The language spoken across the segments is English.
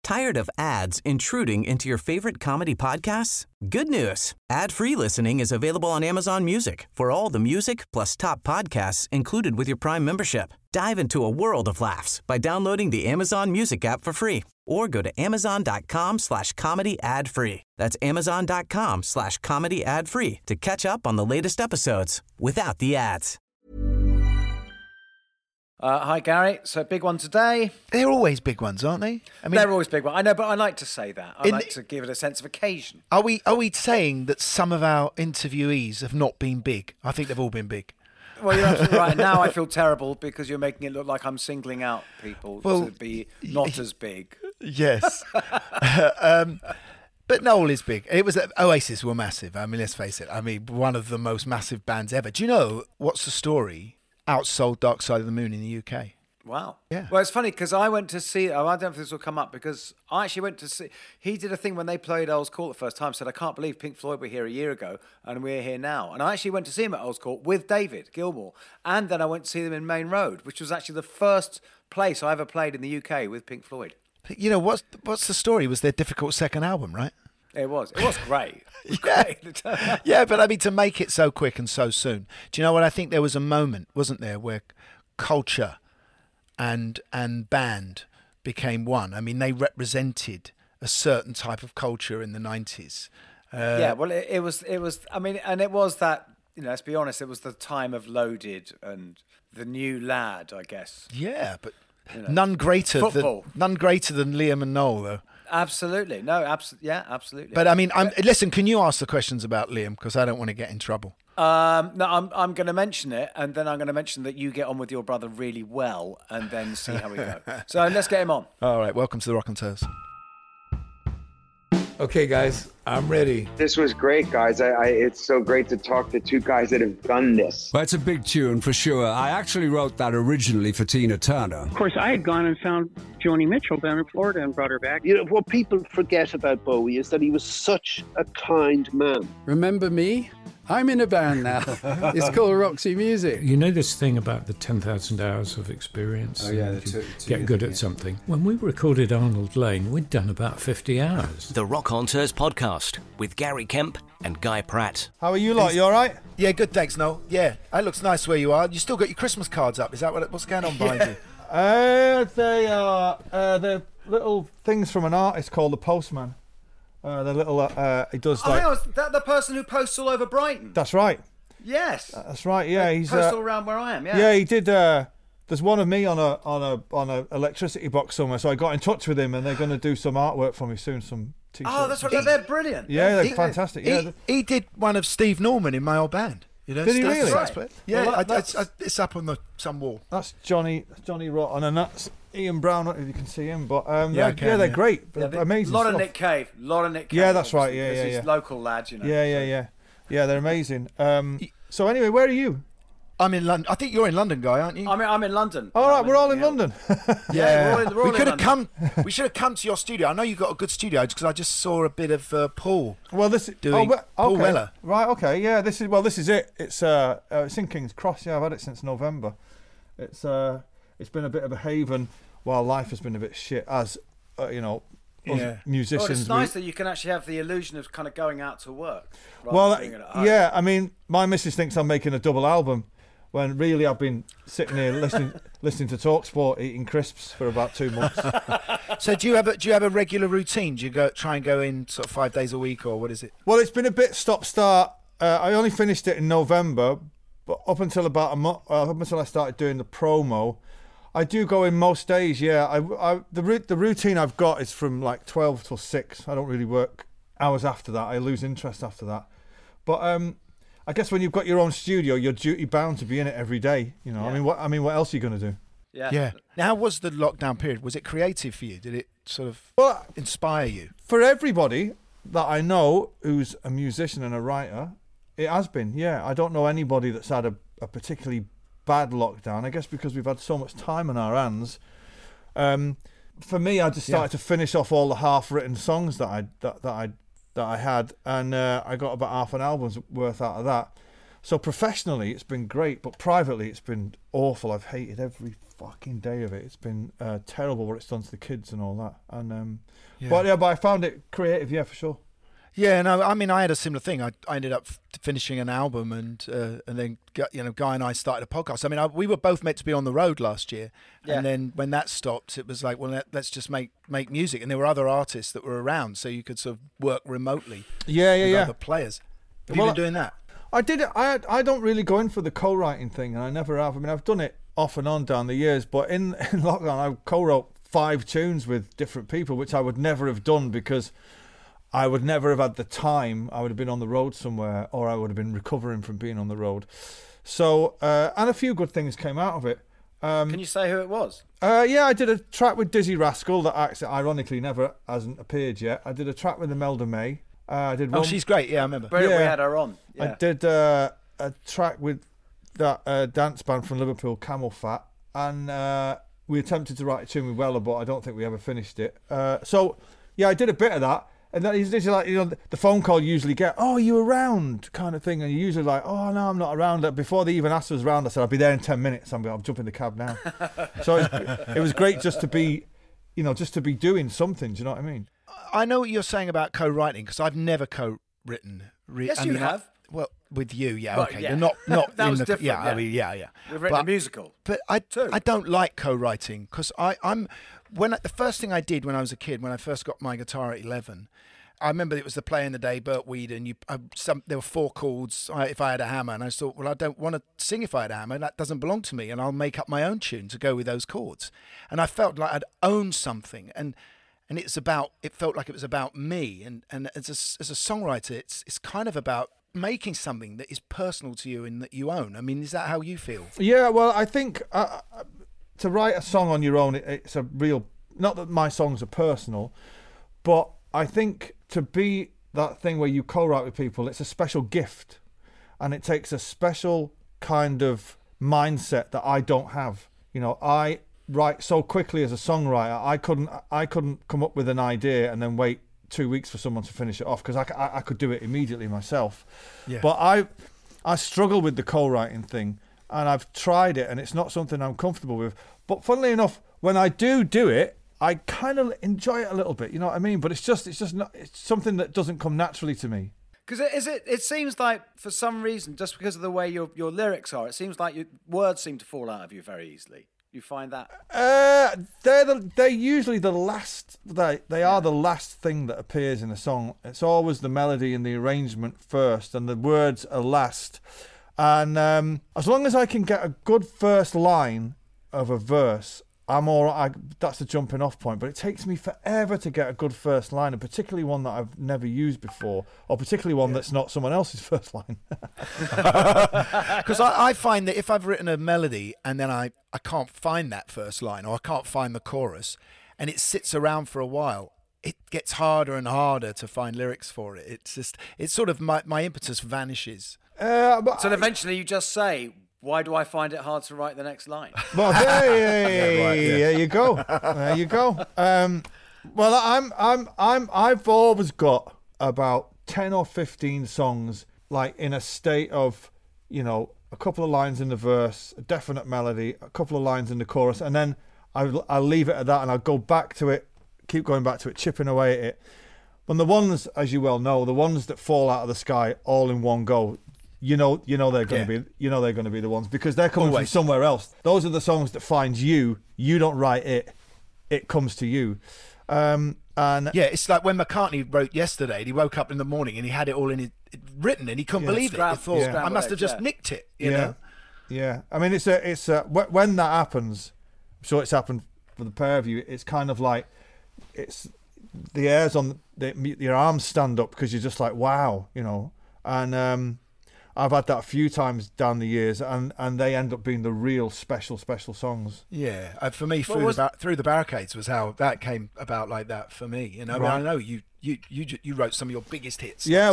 Tired of ads intruding into your favorite comedy podcasts? Good news. Ad-free listening is available on Amazon Music for all the music plus top podcasts included with your Prime membership. Dive into a world of laughs by downloading the Amazon Music app for free or go to amazon.com/comedy ad-free. That's amazon.com/comedy ad-free to catch up on the latest episodes without the ads. Hi, Gary. So, big one today. They're always big ones, aren't they? I mean, they're always big ones. I know, but I like to say that. I like to give it a sense of occasion. Are we saying that some of our interviewees have not been big? I think they've all been big. Well, you're absolutely right. Now I feel terrible because you're making it look like I'm singling out people to be not as big. Yes. But Noel is big. It was Oasis were massive. I mean, let's face it. I mean, one of the most massive bands ever. Do you know what's the story? Outsold Dark Side of the Moon in the UK. Wow. Yeah. Well, it's funny because I went to see. I don't know if this will come up because I actually went to see. He did a thing when they played Earl's Court the first time. Said, "I can't believe Pink Floyd were here a year ago and we're here now." And I actually went to see him at Earl's Court with David Gilmour, and then I went to see them in Main Road, which was actually the first place I ever played in the UK with Pink Floyd. You know what's the story? Was their difficult second album, right? It was great. It was great. Yeah, but I mean, to make it so quick and so soon. Do you know what? I think there was a moment, wasn't there, where culture and band became one. I mean, they represented a certain type of culture in the 90s. Yeah, well, it was. I mean, and it was that. You know, let's be honest. It was the time of Loaded and the New Lad, I guess. Yeah, but Football. none greater than Liam and Noel, though. Absolutely, no, absolutely. But I mean, listen. Can you ask the questions about Liam? Because I don't want to get in trouble. No, I'm going to mention it, and then I'm going to mention that you get on with your brother really well, and then see how we go. So let's get him on. All right, welcome to the Raconteurs. Okay, guys, I'm ready. This was great, guys. It's so great to talk to two guys that have done this. Well, it's a big tune for sure. I actually wrote that originally for Tina Turner. Of course, I had gone and found Joni Mitchell down in Florida and brought her back. You know, what people forget about Bowie is that he was such a kind man. Remember me? I'm in a band now. It's called Roxy Music. You know this thing about the 10,000 hours of experience? Oh, yeah. Get good at something. When we recorded Arnold Lane, we'd done about 50 hours. The Raconteurs podcast with Gary Kemp and Guy Pratt. How are you lot? You all right? Yeah, good, thanks, Noel. Yeah, it looks nice where you are. You still got your Christmas cards up. Is that what's going on behind you? They are the little things from an artist called The Postman. The little he does like. Oh, is that the person who posts all over Brighton? That's right. Yes. That's right. Yeah, he's posts all around where I am. Yeah. Yeah, he did. There's one of me on a electricity box somewhere, so I got in touch with him, and they're going to do some artwork for me soon. Some t-shirts. Oh, that's right. They're brilliant. Yeah, they're fantastic. He did one of Steve Norman in my old band. You know, did he really? Right. Yeah, well, it's up on some wall. That's Johnny Rotten, and that's Ian Brown. I don't know if you can see him, but they're great. Yeah, amazing. A lot stuff. of Nick Cave. Yeah, that's right. Yeah. He's local lads, you know. Yeah. They're amazing. So anyway, where are you? I'm in London. I think you're in London, Guy, aren't you? I'm in London. All right, we're all in London. Yeah, we're all we could have come. We should have come to your studio. I know you've got a good studio because I just saw a bit of Paul. Well, this is Paul Weller. Right. Okay. Yeah. This is it. It's in King's Cross. Yeah, I've had it since November. It's been a bit of a haven while life has been a bit shit, as you know. Yeah. Musicians. Well, it's nice that you can actually have the illusion of kind of going out to work. Well, yeah. I mean, my missus thinks I'm making a double album, when really I've been sitting here listening to TalkSport, eating crisps for about 2 months. So do you have a regular routine? Do you try and go in sort of 5 days a week, or what is it? Well, it's been a bit stop-start. I only finished it in November, but up until about a month, up until I started doing the promo, I do go in most days. Yeah, the routine I've got is from like 12 till 6. I don't really work hours after that. I lose interest after that. But I guess when you've got your own studio, you're duty bound to be in it every day. You know, yeah. I mean, what else are you going to do? Yeah. Now, how was the lockdown period? Was it creative for you? Did it sort of inspire you? For everybody that I know who's a musician and a writer, it has been. Yeah, I don't know anybody that's had a particularly bad lockdown. I guess because we've had so much time on our hands. For me, I just started to finish off all the half-written songs that I had, and I got about half an album's worth out of that. So professionally, it's been great, but privately, it's been awful. I've hated every fucking day of it. It's been terrible what it's done to the kids and all that. And Yeah. but I found it creative, yeah, for sure. Yeah, no, I mean, I had a similar thing. I ended up finishing an album, and then Guy and I started a podcast. I mean, we were both meant to be on the road last year, and then when that stopped, it was like, well, let's just make music. And there were other artists that were around, so you could sort of work remotely. with other players. Have you been doing that? I did it. I don't really go in for the co-writing thing, and I never have. I mean, I've done it off and on down the years, but in lockdown, I co-wrote 5 tunes with different people, which I would never have done because I would never have had the time. I would have been on the road somewhere, or I would have been recovering from being on the road. So, and a few good things came out of it. Can you say who it was? Yeah, I did a track with Dizzy Rascal that actually, ironically, never hasn't appeared yet. I did a track with Imelda May. I did. She's great. Yeah, I remember. We had her on. Yeah. I did a track with that dance band from Liverpool, Camel Fat, and we attempted to write a tune with Weller, but I don't think we ever finished it. So, yeah, I did a bit of that. And then he's like, the phone call you usually get, "Oh, are you around?" kind of thing. And you're usually like, "Oh, no, I'm not around." Before they even asked us around, I said, "I'll be there in 10 minutes. I'll jump in the cab now." So it was great just to be, doing something. Do you know what I mean? I know what you're saying about co-writing, because I've never co-written. Yes, you have. Well, with you, yeah, Well, okay. yeah. Not That in was the, different, yeah, yeah. I mean, yeah. We've written a musical. But I don't like co-writing, because the first thing I did when I was a kid, when I first got my guitar at 11, I remember it was the Play in the Day, Bert Weed, and there were 4 chords if I had a hammer, and I thought, well, I don't want to sing if I had a hammer, that doesn't belong to me, and I'll make up my own tune to go with those chords. And I felt like I'd owned something, and it felt like it was about me, and as a songwriter, it's kind of about making something that is personal to you and that you own. I mean, is that how you feel? Yeah, well, I think to write a song on your own, it's a real, not that my songs are personal, but I think to be that thing where you co-write with people, it's a special gift, and it takes a special kind of mindset that I don't have. I write so quickly as a songwriter. I couldn't come up with an idea and then wait 2 weeks for someone to finish it off, because I could do it immediately myself. Yeah. But I struggle with the co-writing thing, and I've tried it, and it's not something I'm comfortable with. But funnily enough, when I do it, I kind of enjoy it a little bit, you know what I mean? But it's just not, it's something that doesn't come naturally to me. Because it seems like, for some reason, just because of the way your lyrics are, it seems like your words seem to fall out of you very easily. You find that? They're usually the last. They are the last thing that appears in a song. It's always the melody and the arrangement first, and the words are last. And as long as I can get a good first line of a verse, I'm all right. That's the jumping off point. But it takes me forever to get a good first line, and particularly one that I've never used before, or particularly one that's not someone else's first line. Because I find that if I've written a melody and then I can't find that first line, or I can't find the chorus, and it sits around for a while, it gets harder and harder to find lyrics for it. It's sort of my impetus vanishes. So eventually you just say, "Why do I find it hard to write the next line?" Well, there you go. There you go. Well, I've always got about 10 or 15 songs, like in a state of, a couple of lines in the verse, a definite melody, a couple of lines in the chorus, and then I'll leave it at that, and I'll go back to it, keep going back to it, chipping away at it. When the ones, as you well know, the ones that fall out of the sky all in one go, they're going to be, they're going to be the ones, because they're coming from somewhere else. Those are the songs that find you. You don't write it; it comes to you. And yeah, it's like when McCartney wrote Yesterday. And he woke up in the morning and he had it all written, and he couldn't believe it. He thought, I must have just nicked it. You know? Yeah. I mean, it's when that happens. I'm sure it's happened for the pair of you. It's kind of like it's the hairs on your arms stand up, because you're just like, wow, and. I've had that a few times down the years, and they end up being the real special songs. Yeah, for me, Through the Barricades was how that came about, like that for me. Right. I know you wrote some of your biggest hits. Yeah,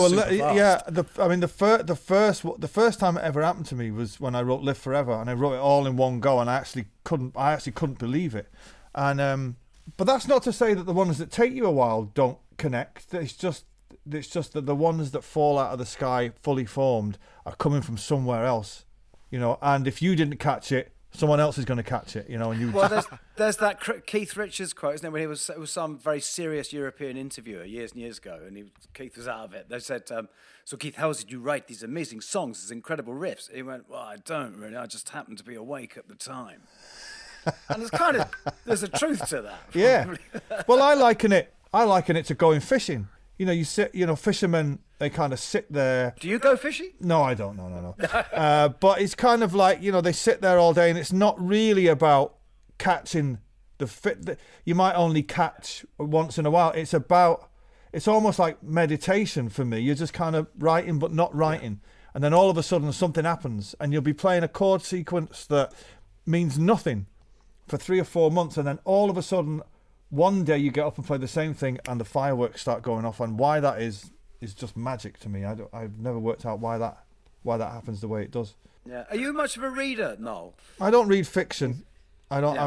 the first time it ever happened to me was when I wrote Live Forever, and I wrote it all in one go, and I actually couldn't believe it. And but that's not to say that the ones that take you a while don't connect. It's just that the ones that fall out of the sky fully formed are coming from somewhere else, and if you didn't catch it, someone else is going to catch it, you know. And you Well, there's that Keith Richards quote, isn't it? When it was some very serious European interviewer years and years ago, and Keith was out of it. They said, "So Keith, how did you write these amazing songs, these incredible riffs?" He went, "Well, I don't really. I just happened to be awake at the time." And there's a truth to that. Yeah. Well, I liken it to going fishing. You know, fishermen, they kind of sit there. Do you go fishing? No, I don't. No. But it's kind of like, you know, they sit there all day, and it's not really about catching the fit. You might only catch once in a while. It's almost like meditation for me. You're just kind of writing, but not writing. And then all of a sudden something happens, and you'll be playing a chord sequence that means nothing for 3 or 4 months, and then all of a sudden one day you get up and play the same thing, and the fireworks start going off. And why that is just magic to me. I've never worked out why that happens the way it does. Yeah. Are you much of a reader, Noel? I don't read fiction. I don't.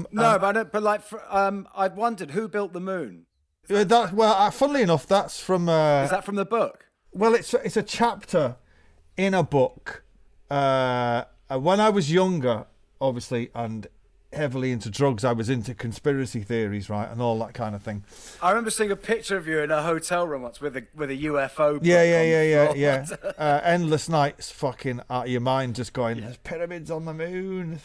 Yeah. I've wondered who built the moon. Funnily enough, that's from. Is that from the book? Well, it's a chapter in a book. When I was younger, obviously, and heavily into drugs, I was into conspiracy theories, right, and all that kind of thing. I remember seeing a picture of you in a hotel room once with a UFO book. Yeah. Endless nights, fucking out of your mind, just going, "There's pyramids on the moon,"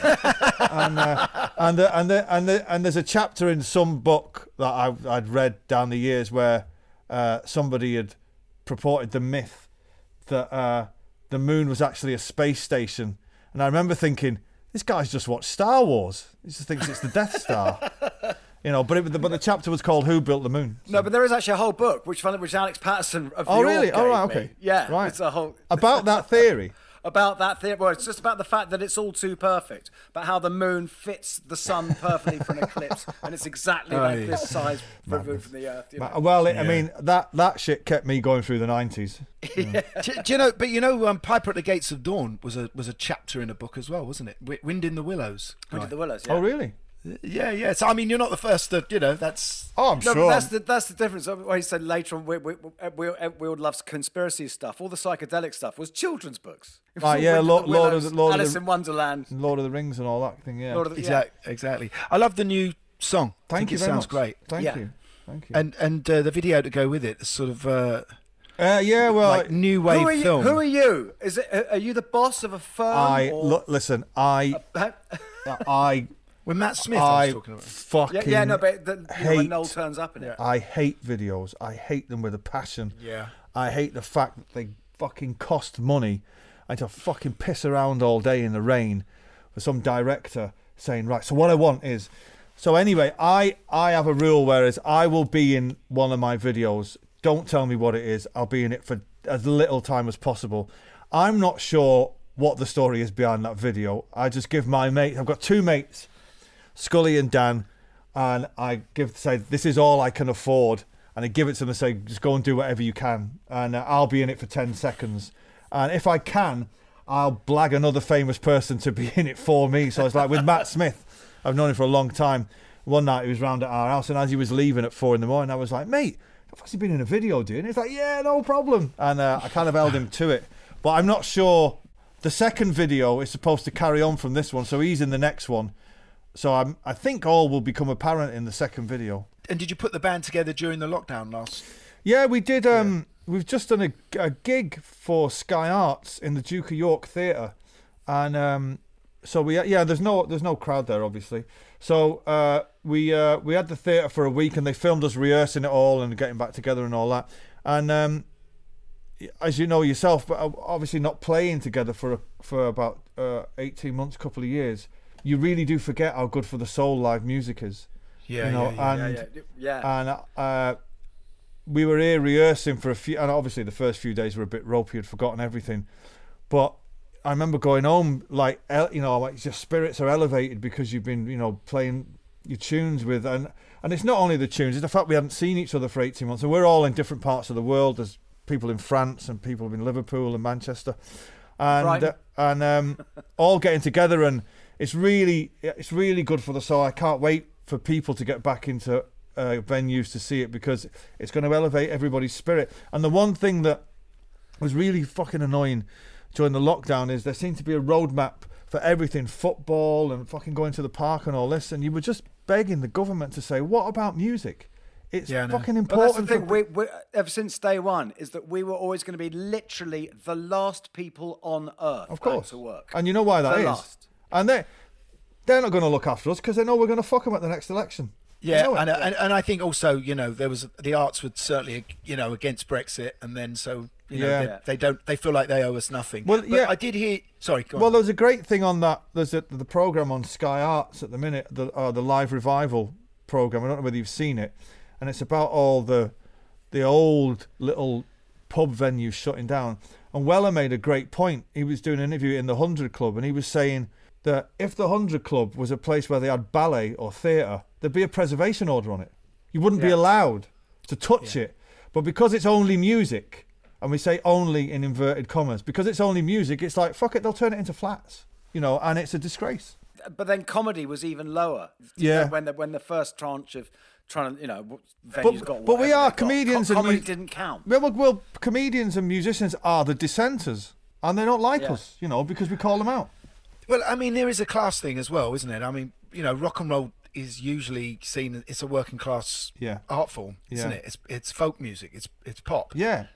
and there's a chapter in some book that I'd read down the years where somebody had purported the myth that the moon was actually a space station, and I remember thinking, this guy's just watched Star Wars. He just thinks it's the Death Star, you know. But the chapter was called "Who Built the Moon." So. No, but there is actually a whole book which Alex Patterson of Oh, really? Oh, right, okay. Me. Yeah, right. It's a whole about that theory. About that theory. Well, it's just about the fact that it's all too perfect. About how the moon fits the sun perfectly for an eclipse, and it's exactly like this size removed from the Earth. You know? Well, I mean that shit kept me going through the 90s. Yeah. Do you know? But you know, Piper at the Gates of Dawn was a chapter in a book as well, wasn't it? Wind in the Willows. Wind in the Willows. Yeah. Oh, really? Yeah. So I mean, you're not the first to, you know, that's. Oh, I'm sure. But that's the difference. What he said later on, we would love conspiracy stuff. All the psychedelic stuff was children's books. Lord of Alice in Wonderland, Lord of the Rings, and all that thing. Yeah, exactly. I love the new song. Thank you. It sounds great. Thank you. And the video to go with it, sort of. Like new wave film. Who are you? Are you the boss of a firm? Listen. With Matt Smith, I was talking about. Fucking when Noel turns up in it. I hate videos. I hate them with a passion. Yeah. I hate the fact that they fucking cost money. I had to fucking piss around all day in the rain for some director saying, right, so what I want is... So anyway, I have a rule, whereas I will be in one of my videos. Don't tell me what it is. I'll be in it for as little time as possible. I'm not sure what the story is behind that video. I just give my mate... I've got 2 mates... Scully and Dan, and I say this is all I can afford, and I give it to them and say just go and do whatever you can, and I'll be in it for 10 seconds, and if I can, I'll blag another famous person to be in it for me. So it's like with Matt Smith, I've known him for a long time. One night he was round at our house, and as he was leaving at 4 a.m, I was like, mate, I've actually been in a video, dude. And he's like, yeah, no problem, and I kind of held him to it, but I'm not sure. The second video is supposed to carry on from this one, so he's in the next one. So I think all will become apparent in the second video. And did you put the band together during the lockdown last? Yeah, we did. We've just done a gig for Sky Arts in the Duke of York Theatre, and so there's no crowd there, obviously. So we had the theatre for a week, and they filmed us rehearsing it all and getting back together and all that. And as you know yourself, but obviously not playing together for about 18 months, couple of years. You really do forget how good for the soul live music is. And we were here rehearsing for a few, and obviously the first few days were a bit ropey, had forgotten everything. But I remember going home, like your spirits are elevated because you've been, playing your tunes with, and it's not only the tunes, it's the fact we hadn't seen each other for 18 months, and we're all in different parts of the world. There's people in France and people in Liverpool and Manchester, and all getting together, and it's really good for the soul. I can't wait for people to get back into venues to see it, because it's going to elevate everybody's spirit. And the one thing that was really fucking annoying during the lockdown is there seemed to be a roadmap for everything, football and fucking going to the park and all this, and you were just begging the government to say, what about music? It's fucking important. But that's the thing. We ever since day one is that we were always going to be literally the last people on earth, of course, to work. And you know why that the is? Last. And they're not going to look after us because they know we're going to fuck them at the next election. Yeah, and I think also, there was the arts would certainly, against Brexit, and then so they feel like they owe us nothing. Well, but I did hear. Sorry, go on. Well, there's a great thing on that. There's the program on Sky Arts at the minute, the live revival program. I don't know whether you've seen it, and it's about all the old little pub venues shutting down. And Weller made a great point. He was doing an interview in the 100 Club, and he was saying that if the 100 Club was a place where they had ballet or theatre, there'd be a preservation order on it. You wouldn't be allowed to touch it. But because it's only music, and we say only in inverted commas, because it's only music, it's like, fuck it, they'll turn it into flats, and it's a disgrace. But then comedy was even lower. Yeah. When the first tranche of venues got. But we are comedians, and comedy didn't count. Well, comedians and musicians are the dissenters, and they don't like us, because we call them out. Well, I mean, there is a class thing as well, isn't it? I mean, rock and roll is usually seen, it's a working class art form, isn't it? It's folk music, it's pop. Yeah,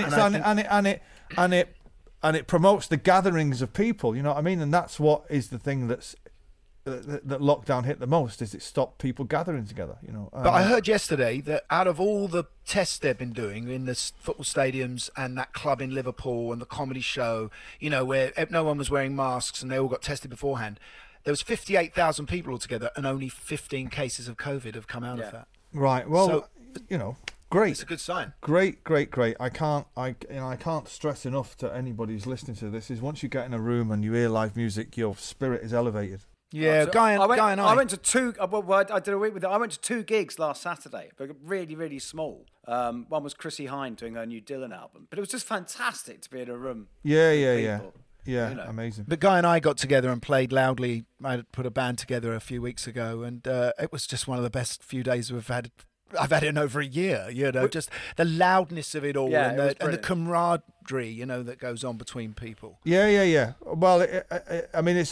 and it promotes the gatherings of people. You know what I mean? And that's what is the thing that lockdown hit the most, is it stopped people gathering together. But I heard yesterday that out of all the tests they've been doing in the football stadiums and that club in Liverpool and the comedy show, where no one was wearing masks and they all got tested beforehand, there was 58,000 people altogether, and only 15 cases of COVID have come out of that. Right. Well, great. It's a good sign. Great. I can't stress enough to anybody who's listening to this, is once you get in a room and you hear live music, your spirit is elevated. Yeah, I went to two. I did a week with it. I went to 2 gigs last Saturday, but really, really small. One was Chrissy Hynde doing her new Dylan album, but it was just fantastic to be in a room. Yeah, amazing. But Guy and I got together and played loudly. I put a band together a few weeks ago, and it was just one of the best few days we've had. I've had it in over a year, just the loudness of it all, and the camaraderie, that goes on between people. Yeah. Well, I mean,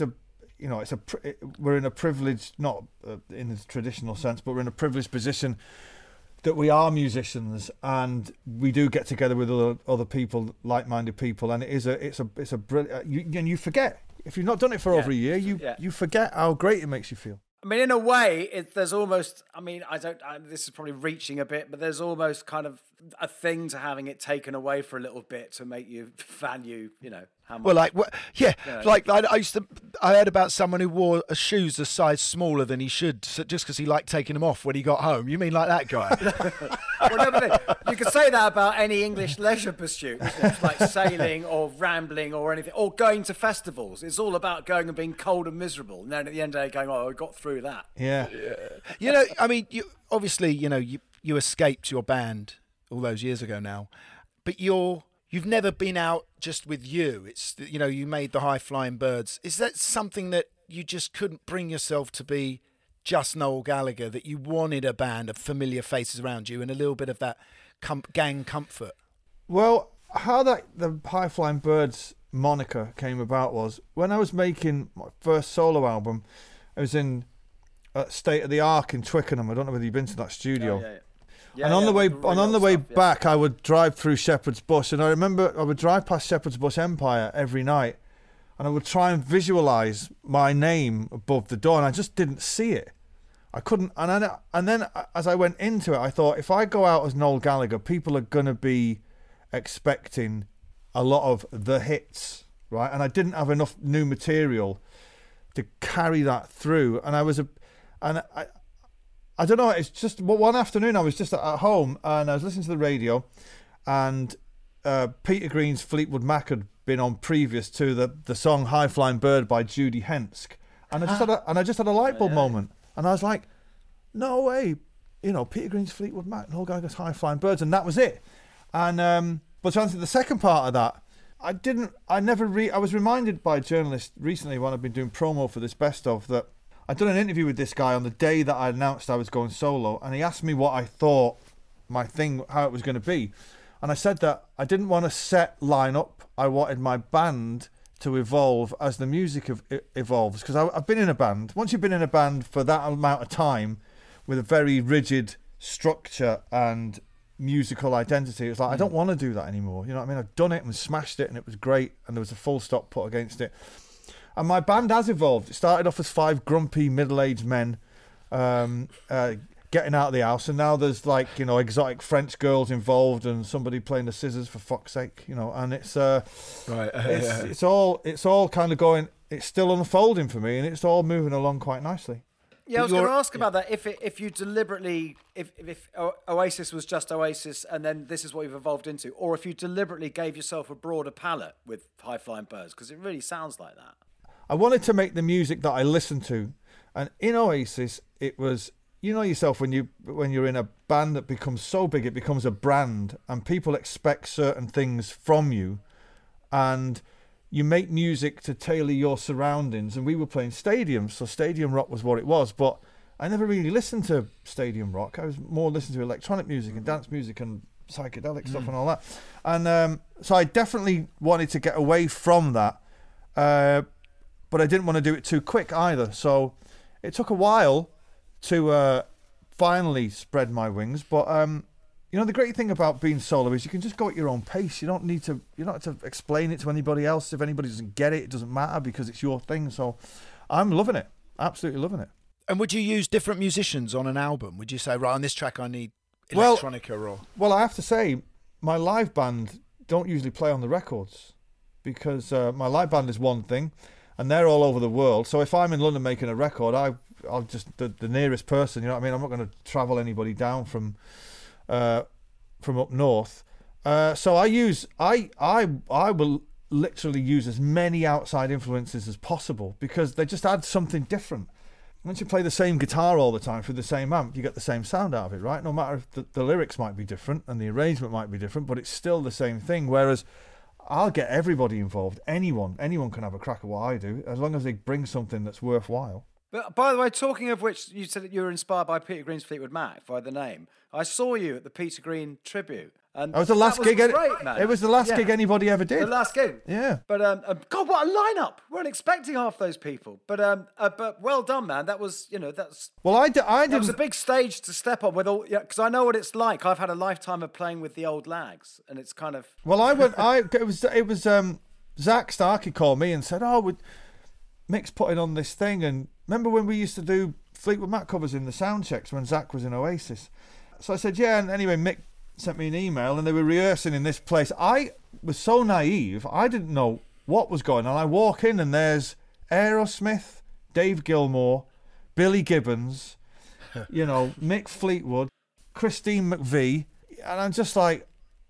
we're in a privileged, not in the traditional sense, but we're in a privileged position that we are musicians, and we do get together with other people, like-minded people, and it's a brilliant. You forget, if you've not done it for over a year, you forget how great it makes you feel. I mean, in a way, there's almost. I mean, this is probably reaching a bit, but there's almost kind of a thing to having it taken away for a little bit to make you value, how much. Well, like I heard about someone who wore shoes a size smaller than he should, just because he liked taking them off when he got home. You mean like that guy? You could say that about any English leisure pursuit, like sailing or rambling or anything, or going to festivals. It's all about going and being cold and miserable, and then at the end of the day going, "Oh, I got through that." Yeah. I mean, you obviously, you escaped your band all those years ago now, but you've never been out just with you. It's, you made the High Flying Birds. Is that something that you just couldn't bring yourself to be just Noel Gallagher, that you wanted a band of familiar faces around you and a little bit of that gang comfort? Well, how the High Flying Birds moniker came about was when I was making my first solo album. I was in State of the Ark in Twickenham. I don't know whether you've been to that studio. And on the way back, I would drive through Shepherd's Bush, and I remember I would drive past Shepherd's Bush Empire every night, and I would try and visualise my name above the door, and I just didn't see it. I couldn't. And then as I went into it, I thought, if I go out as Noel Gallagher, people are going to be expecting a lot of the hits, right? And I didn't have enough new material to carry that through, and I don't know, it's just one afternoon I was just at home and I was listening to the radio, and Peter Green's Fleetwood Mac had been on previous to the song High Flying Bird by Judy Hensk, and I just had a light bulb moment, and I was like, no way, Peter Green's Fleetwood Mac, Noel Gallagher's High Flying Birds, and that was it. And but to answer the second part of that, I was reminded by a journalist recently when I've been doing promo for this best of that I'd done an interview with this guy on the day that I announced I was going solo, and he asked me what I thought my thing, how it was going to be. And I said that I didn't want a set line-up. I wanted my band to evolve as the music evolves. Because I've been in a band. Once you've been in a band for that amount of time with a very rigid structure and musical identity, it's like, I don't want to do that anymore. You know what I mean? I've done it and smashed it and it was great and there was a full stop put against it. And my band has evolved. It started off as 5 grumpy middle-aged men getting out of the house, and now there's like, you know, exotic French girls involved and somebody playing the scissors, for fuck's sake, you know. And it's it's all kind of going. It's still unfolding for me, and it's all moving along quite nicely. Yeah, I was going to ask about that. If you deliberately, if Oasis was just Oasis, and then this is what you've evolved into, or if you deliberately gave yourself a broader palette with High Flying Birds, because it really sounds like that. I wanted to make the music that I listened to, and in Oasis, it was, you know yourself, when you're in a band that becomes so big, it becomes a brand, and people expect certain things from you, and you make music to tailor your surroundings. And we were playing stadiums, so stadium rock was what it was. But I never really listened to stadium rock. I was more listening to electronic music and dance music and psychedelic stuff and all that. And so I definitely wanted to get away from that, but I didn't want to do it too quick either. So it took a while to finally spread my wings. But you know, the great thing about being solo is you can just go at your own pace. You don't have to explain it to anybody else. If anybody doesn't get it, it doesn't matter, because it's your thing. So I'm loving it, absolutely loving it. And would you use different musicians on an album? Would you say, right, on this track I need electronica or? Well, I have to say, my live band don't usually play on the records, because my live band is one thing, and they're all over the world. So if I'm in London making a record, I'll just the nearest person. You know what I mean? I'm not going to travel anybody down from up north. So I will literally use as many outside influences as possible, because they just add something different. Once you play the same guitar all the time through the same amp, you get the same sound out of it, right? No matter if the lyrics might be different and the arrangement might be different, but it's still the same thing. Whereas I'll get everybody involved. Anyone can have a crack at what I do, as long as they bring something that's worthwhile. But by the way, talking of which, you said that you were inspired by Peter Green's Fleetwood Mac by the name. I saw you at the Peter Green tribute. And that was the last gig. Great, man. It was the last gig anybody ever did. The last gig. Yeah. But God, what a lineup! We weren't expecting half those people. But well done, man. That was, that's. Well, I did. It was a big stage to step on with all. Yeah, because I know what it's like. I've had a lifetime of playing with the old lags, and it's kind of. Well, it was Zach Starkey called me and said, "Oh, Mick's putting on this thing," and remember when we used to do Fleetwood Mac covers in the sound checks when Zach was in Oasis? So I said, yeah, and anyway, Mick sent me an email and they were rehearsing in this place. I was so naive, I didn't know what was going on. I walk in and there's Dave Gilmour, Billy Gibbons, Mick Fleetwood, Christine McVie, and I'm just like,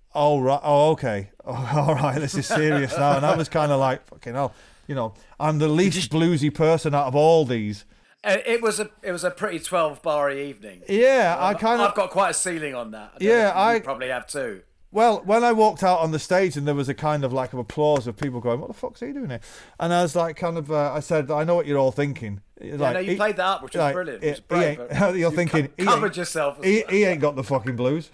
okay, all right, this is serious now. And I was kind of like, fucking hell, I'm the least bluesy person out of all these. It was a pretty 12-bar-y evening. Yeah, I've got quite a ceiling on that. I probably have too. Well, when I walked out on the stage and there was a kind of like of applause of people going, "What the fuck's he doing here?" And I was like, I said, "I know what you're all thinking." You played that up, which was brilliant. It was great. You're thinking, covered yourself. He ain't got the fucking blues.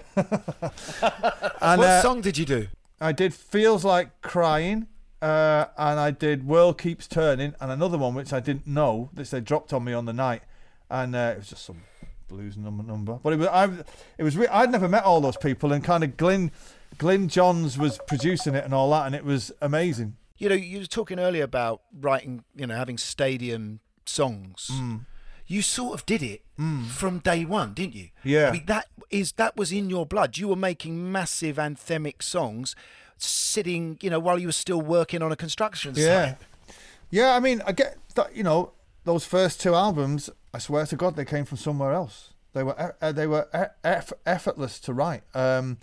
And what song did you do? I did "Feels Like Crying." And I did "World Keeps Turning" and another one which I didn't know, that they dropped on me on the night, and it was just some blues number. But I'd never met all those people, and kind of Glyn Johns was producing it and all that, and it was amazing. You were talking earlier about writing, having stadium songs. You sort of did it from day one, didn't you? Yeah. I mean, that was in your blood. You were making massive anthemic songs, sitting, while you were still working on a construction site. Yeah, I mean, I get that, those first 2 albums, I swear to God, they came from somewhere else. They were effortless to write. And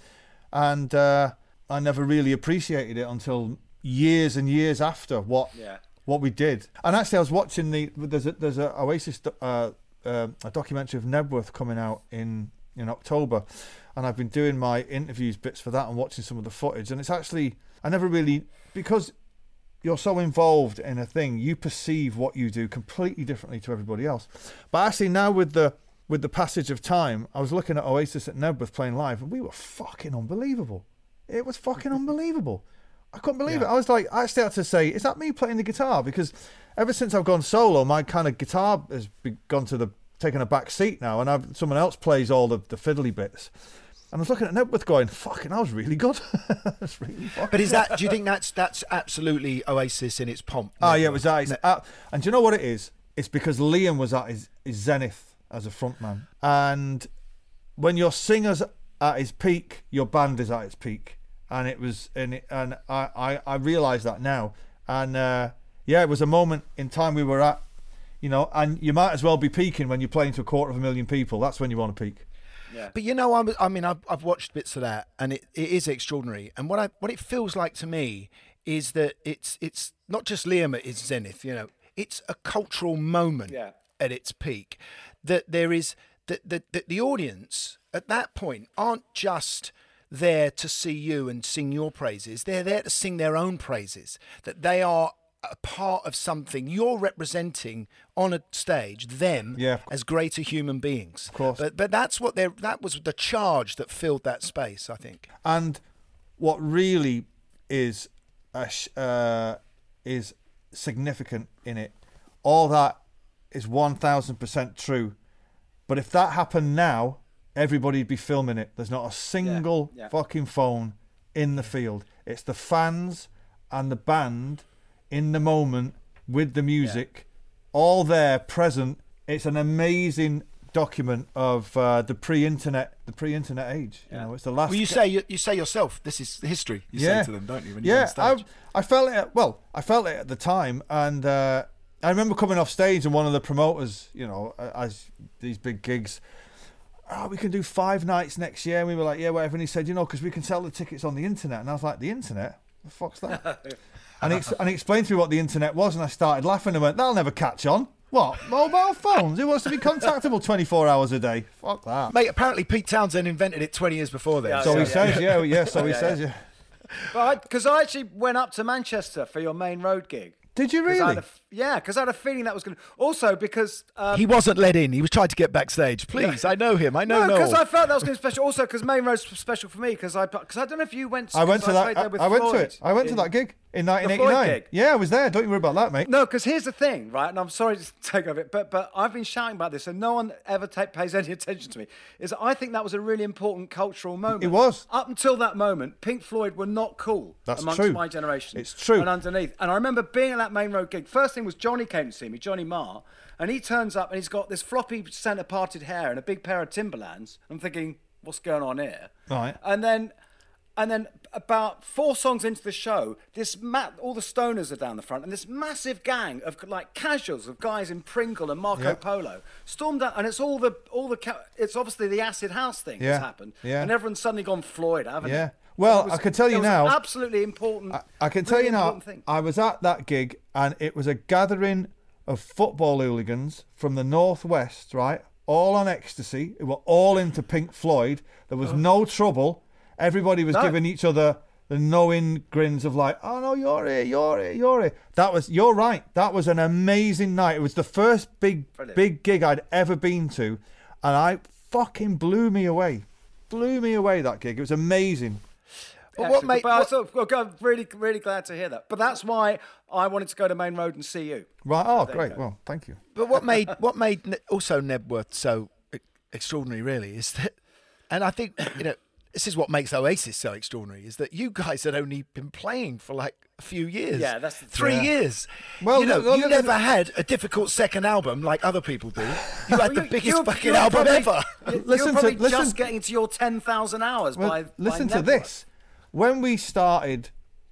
I never really appreciated it until years and years after what we did. And actually, I was watching there's a Oasis a documentary of Nebworth coming out in October. And I've been doing my interviews bits for that and watching some of the footage. And it's actually, I never really, because you're so involved in a thing, you perceive what you do completely differently to everybody else. But actually now with the passage of time, I was looking at Oasis at Nebworth playing live, and we were fucking unbelievable. It was fucking unbelievable. I couldn't believe it. I was like, I started to say, is that me playing the guitar? Because ever since I've gone solo, my kind of guitar has taken a back seat now, and someone else plays all the fiddly bits. And I was looking at Nebworth going, fucking, I was really good. That's really fucking But is that? Do you think that's absolutely Oasis in its pomp? Oh, yeah, it was that. And do you know what it is? It's because Liam was at his zenith as a frontman. And when your singer's at his peak, your band is at its peak. And it was, and I realise that now. And it was a moment in time we were at, and you might as well be peaking when you're playing to 250,000 people. That's when you want to peak. Yeah. But I've watched bits of that, and it is extraordinary. And what it feels like to me is that it's not just Liam at his zenith. It's a cultural moment at its peak. That there is that the audience at that point aren't just there to see you and sing your praises. They're there to sing their own praises. That they are a part of something. You're representing on a stage them as greater human beings. Of course. But that was the charge that filled that space, I think. And what really is significant in it, all that is 1,000% true. But if that happened now, everybody'd be filming it. There's not a single fucking phone in the field. It's the fans and the band in the moment with the music, all there, present. It's an amazing document of the pre-internet age. It's the last. Well, you say yourself, this is history. You say to them, don't you? When you're on stage? I felt it. Well, I felt it at the time, and I remember coming off stage and one of the promoters, as these big gigs. Oh, we can do 5 nights next year. And we were like, yeah, whatever. And he said, because we can sell the tickets on the internet. And I was like, the internet? The fuck's that? And he explained to me what the internet was, and I started laughing and went, that'll never catch on. What? Mobile phones? Who wants to be contactable 24 hours a day? Fuck that. Mate, apparently Pete Townsend invented it 20 years before then. So he says, he says. But because I actually went up to Manchester for your Main Road gig. Did you really? Because I had a feeling that was going to... Also, because... he wasn't let in. He was trying to get backstage. Please, I know him. I know No, because I felt that was going to be special. Also, because Main Road's special for me, because I don't know if you went... I went to that gig in 1989. Yeah, I was there. Don't you worry about that, mate. No, because here's the thing, right? And I'm sorry to take over it, but I've been shouting about this, and no one ever pays any attention to me. Is I think that was a really important cultural moment. It was. Up until that moment, Pink Floyd were not cool amongst my generation. It's true. And underneath. And I remember being at that Main Road gig. First thing was Johnny came to see me, Johnny Marr, and he turns up and he's got this floppy centre parted hair and a big pair of Timberlands. I'm thinking, what's going on here? Right. And then about 4 songs into the show, all the stoners are down the front, and this massive gang of like casuals of guys in Pringle and Marco Polo stormed out, and it's it's obviously the acid house thing that's happened, and everyone's suddenly gone Floyd, haven't they? Yeah. Well, I can tell you now. Absolutely important. I can tell you now. I was at that gig, and it was a gathering of football hooligans from the northwest, right? All on ecstasy. They were all into Pink Floyd. There was no trouble. Everybody was giving each other the knowing grins of like, oh no, you're here. You're right. That was an amazing night. It was the first big gig I'd ever been to, and I fucking blew me away, that gig. It was amazing. But I'm really, really glad to hear that. But that's why I wanted to go to Main Road and see you. Right. Oh, great. Well, thank you. But what made also Nebworth so extraordinary, really, is that, and I think this is what makes Oasis so extraordinary, is that you guys had only been playing for like a few years. Yeah, that's 3 years. Well, you never had a difficult second album like other people do. You had the biggest fucking album ever. You're probably just getting to your 10,000 hours by listen to this. When we started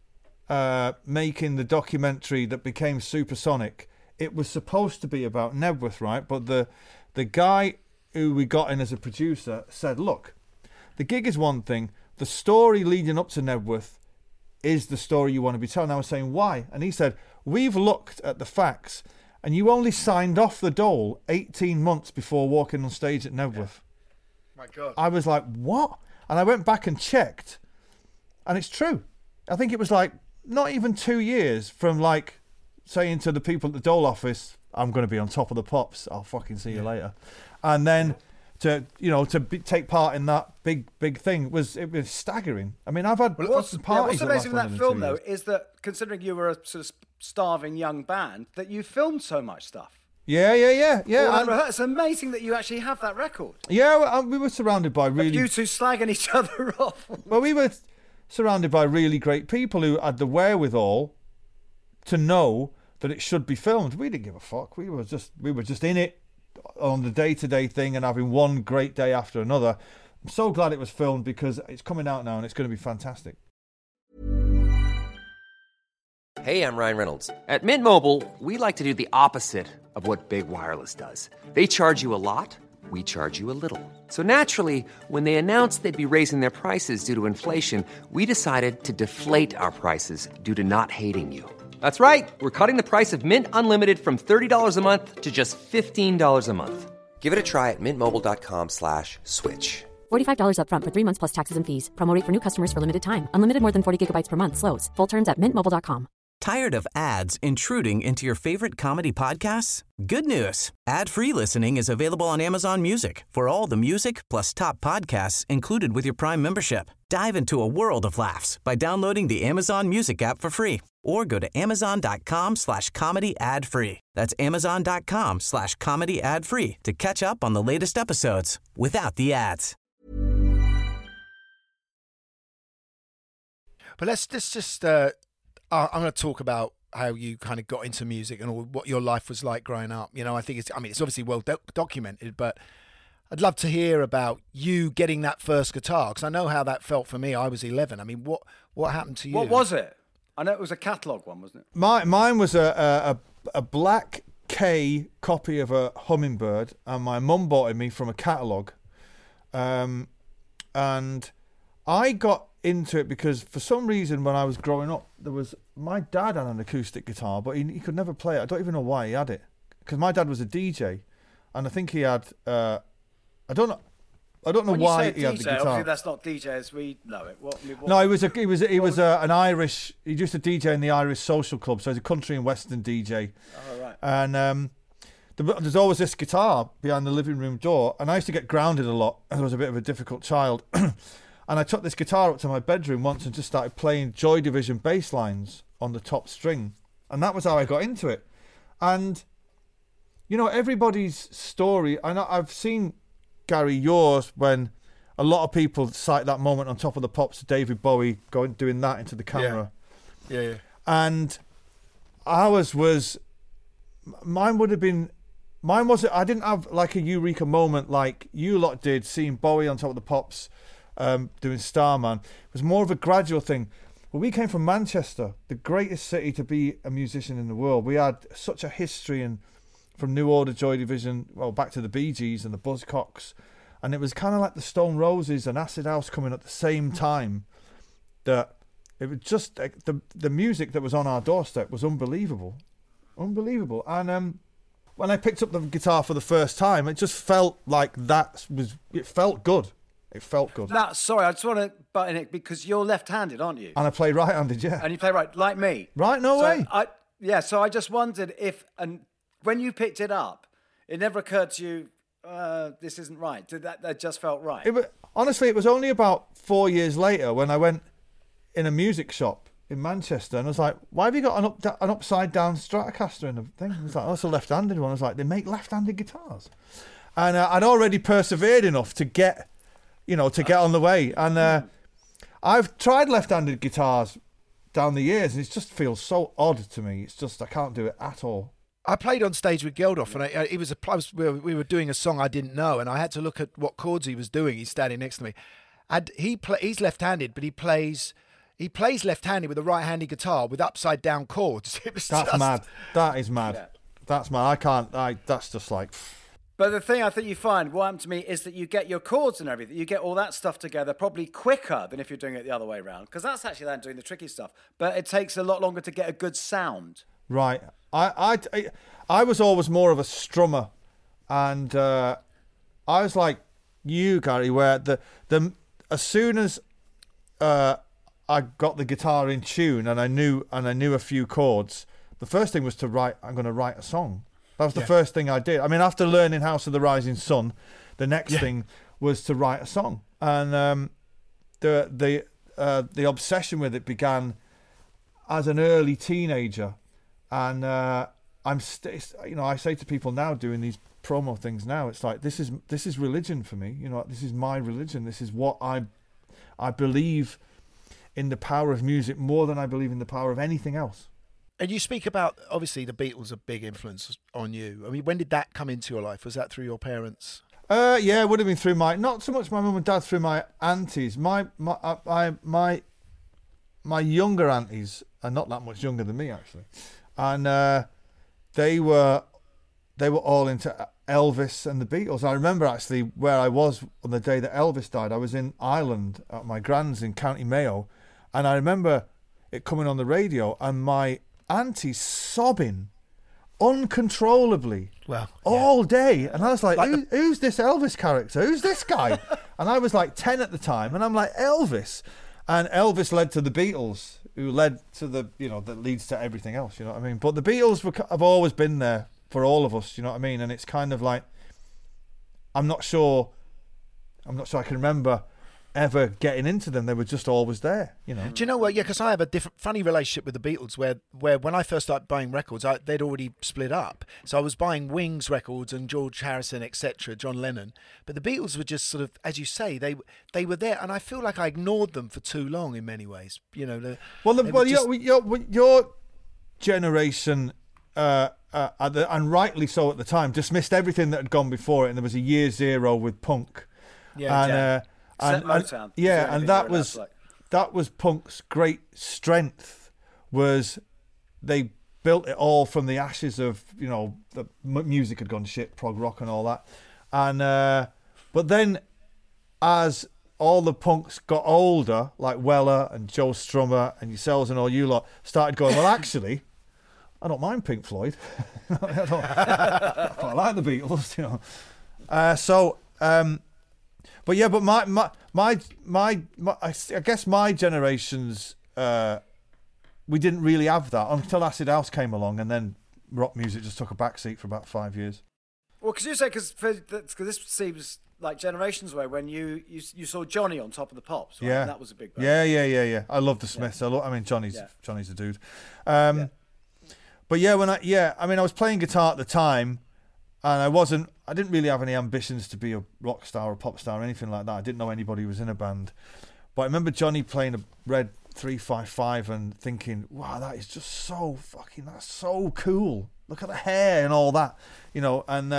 making the documentary that became Supersonic, it was supposed to be about Nebworth, right? But the guy who we got in as a producer said, look, the gig is one thing. The story leading up to Nebworth is the story you want to be telling. I was saying, why? And he said, we've looked at the facts, and you only signed off the dole 18 months before walking on stage at Nebworth. My God. I was like, what? And I went back and checked. And it's true. I think it was like not even 2 years from like saying to the people at the Dole office, I'm going to be on Top of the Pops. I'll fucking see you later. And then to take part in that big thing. It was staggering. I mean, I've had what's parties. What's amazing in that film, though, is that considering you were a sort of starving young band, that you filmed so much stuff. Yeah. It's amazing that you actually have that record. Yeah, we were surrounded by really... You two slagging each other off. Well, we were surrounded by really great people who had the wherewithal to know that it should be filmed. We didn't give a fuck. We were just in it on the day-to-day thing and having one great day after another. I'm so glad it was filmed because it's coming out now and it's going to be fantastic. Hey, I'm Ryan Reynolds. At Mint Mobile, we like to do the opposite of what Big Wireless does. They charge you a lot, we charge you a little. So naturally, when they announced they'd be raising their prices due to inflation, we decided to deflate our prices due to not hating you. That's right. We're cutting the price of Mint Unlimited from $30 a month to just $15 a month. Give it a try at mintmobile.com/switch. $45 up front for 3 months plus taxes and fees. Promo rate for new customers for limited time. Unlimited more than 40 gigabytes per month. Slows full terms at mintmobile.com. Tired of ads intruding into your favorite comedy podcasts? Good news. Ad-free listening is available on Amazon Music for all the music plus top podcasts included with your Prime membership. Dive into a world of laughs by downloading the Amazon Music app for free or go to amazon.com/comedy ad-free. That's amazon.com/comedy ad-free to catch up on the latest episodes without the ads. But let's just... I'm going to talk about how you kind of got into music and what your life was like growing up. You know, I think it's obviously well documented, but I'd love to hear about you getting that first guitar because I know how that felt for me. I was 11. I mean, what happened to you? What was it? I know it was a catalogue one, wasn't it? Mine was a black K copy of a Hummingbird, and my mum bought it me from a catalogue. And I got into it because for some reason when I was growing up, my dad had an acoustic guitar, but he could never play it. I don't even know why he had it, because my dad was a DJ, and I think he had. I don't know why he had the guitar. Obviously, that's not DJ as we know it. What no, he was an Irish. He used to DJ in the Irish Social Club, so he's a country and western DJ. Oh right. And there's always this guitar behind the living room door, and I used to get grounded a lot, and I was a bit of a difficult child. And I took this guitar up to my bedroom once and just started playing Joy Division bass lines on the top string. And that was how I got into it. And, you know, everybody's story, I've seen, Gary, yours, when a lot of people cite that moment on Top of the Pops, David Bowie doing that into the camera. Yeah. And ours was, mine wasn't, I didn't have like a eureka moment like you lot did, seeing Bowie on Top of the Pops, doing Starman. It was more of a gradual thing. Well, we came from Manchester, the greatest city to be a musician in the world. We had such a history, and from New Order, Joy Division, well, back to the Bee Gees and the Buzzcocks, and it was kind of like the Stone Roses and Acid House coming at the same time. That it was just the music that was on our doorstep was unbelievable. And when I picked up the guitar for the first time, it just felt like it felt good. It felt good. Sorry, I just want to butt in it because you're left-handed, aren't you? And I play right-handed, yeah. And you play right, like me. Right? No way. So I just wondered if, and when you picked it up, it never occurred to you, this isn't right. That just felt right. Honestly, it was only about 4 years later when I went in a music shop in Manchester, and I was like, why have you got an upside-down Stratocaster in the thing? I was like, oh, it's a left-handed one. I was like, they make left-handed guitars. And I'd already persevered enough to get on the way. And I've tried left-handed guitars down the years, and it just feels so odd to me. It's just, I can't do it at all. I played on stage with Geldof, and we were doing a song I didn't know, and I had to look at what chords he was doing. He's standing next to me. And he's left-handed, but he plays left-handed with a right-handed guitar with upside-down chords. That's mad. That is mad. Yeah. That's mad. That's just like... But the thing I think you find, what happened to me, is that you get your chords and everything, you get all that stuff together probably quicker than if you're doing it the other way around, because that's actually then doing the tricky stuff. But it takes a lot longer to get a good sound. Right. I was always more of a strummer, and I was like you, Gary, where as soon as I got the guitar in tune and I knew a few chords, the first thing was I'm going to write a song. That was the first thing I did. I mean, after learning House of the Rising Sun, the next thing was to write a song. And the obsession with it began as an early teenager. And I say to people now doing these promo things now, it's like, this is religion for me. You know, this is my religion. This is what I believe in, the power of music more than I believe in the power of anything else. And you speak about, obviously, the Beatles are a big influence on you. I mean, when did that come into your life? Was that through your parents? Yeah, it would have been through not so much my mum and dad, through my aunties. My younger aunties are not that much younger than me, actually, and they were all into Elvis and the Beatles. I remember actually where I was on the day that Elvis died. I was in Ireland at my grand's in County Mayo, and I remember it coming on the radio and my auntie sobbing uncontrollably all day. And I was like who's this Elvis character? Who's this guy? And I was like 10 at the time, and I'm like, Elvis. And Elvis led to the Beatles, who led to that leads to everything else, you know what I mean? But the Beatles have always been there for all of us, you know what I mean? And it's kind of like, I'm not sure I can remember ever getting into them. They were just always there, you know. Do you know what? Yeah, because I have a funny relationship with the Beatles, where when I first started buying records, they'd already split up. So I was buying Wings records and George Harrison, etc., John Lennon. But the Beatles were just sort of, as you say, they were there, and I feel like I ignored them for too long in many ways. You know. Your generation, and rightly so at the time, dismissed everything that had gone before it, and there was a year zero with punk. Yeah. And that was punk's great strength, was they built it all from the ashes of, you know, the music had gone shit, prog rock and all that. And but then as all the punks got older, like Weller and Joe Strummer and yourselves and all you lot started going, well, actually, I don't mind Pink Floyd. I like the Beatles, you know. But yeah, but my I guess my generation's we didn't really have that until Acid House came along, and then rock music just took a backseat for about 5 years. Well, because you say because this seems like generations away when you saw Johnny on Top of the Pops, right? Yeah, And that was a big band. Yeah. I love the Smiths. Yeah. Johnny's a dude. But yeah, I was playing guitar at the time. And I didn't really have any ambitions to be a rock star or pop star or anything like that. I didn't know anybody who was in a band. But I remember Johnny playing a red 355 and thinking, wow, that is just so that's so cool. Look at the hair and all that, you know. And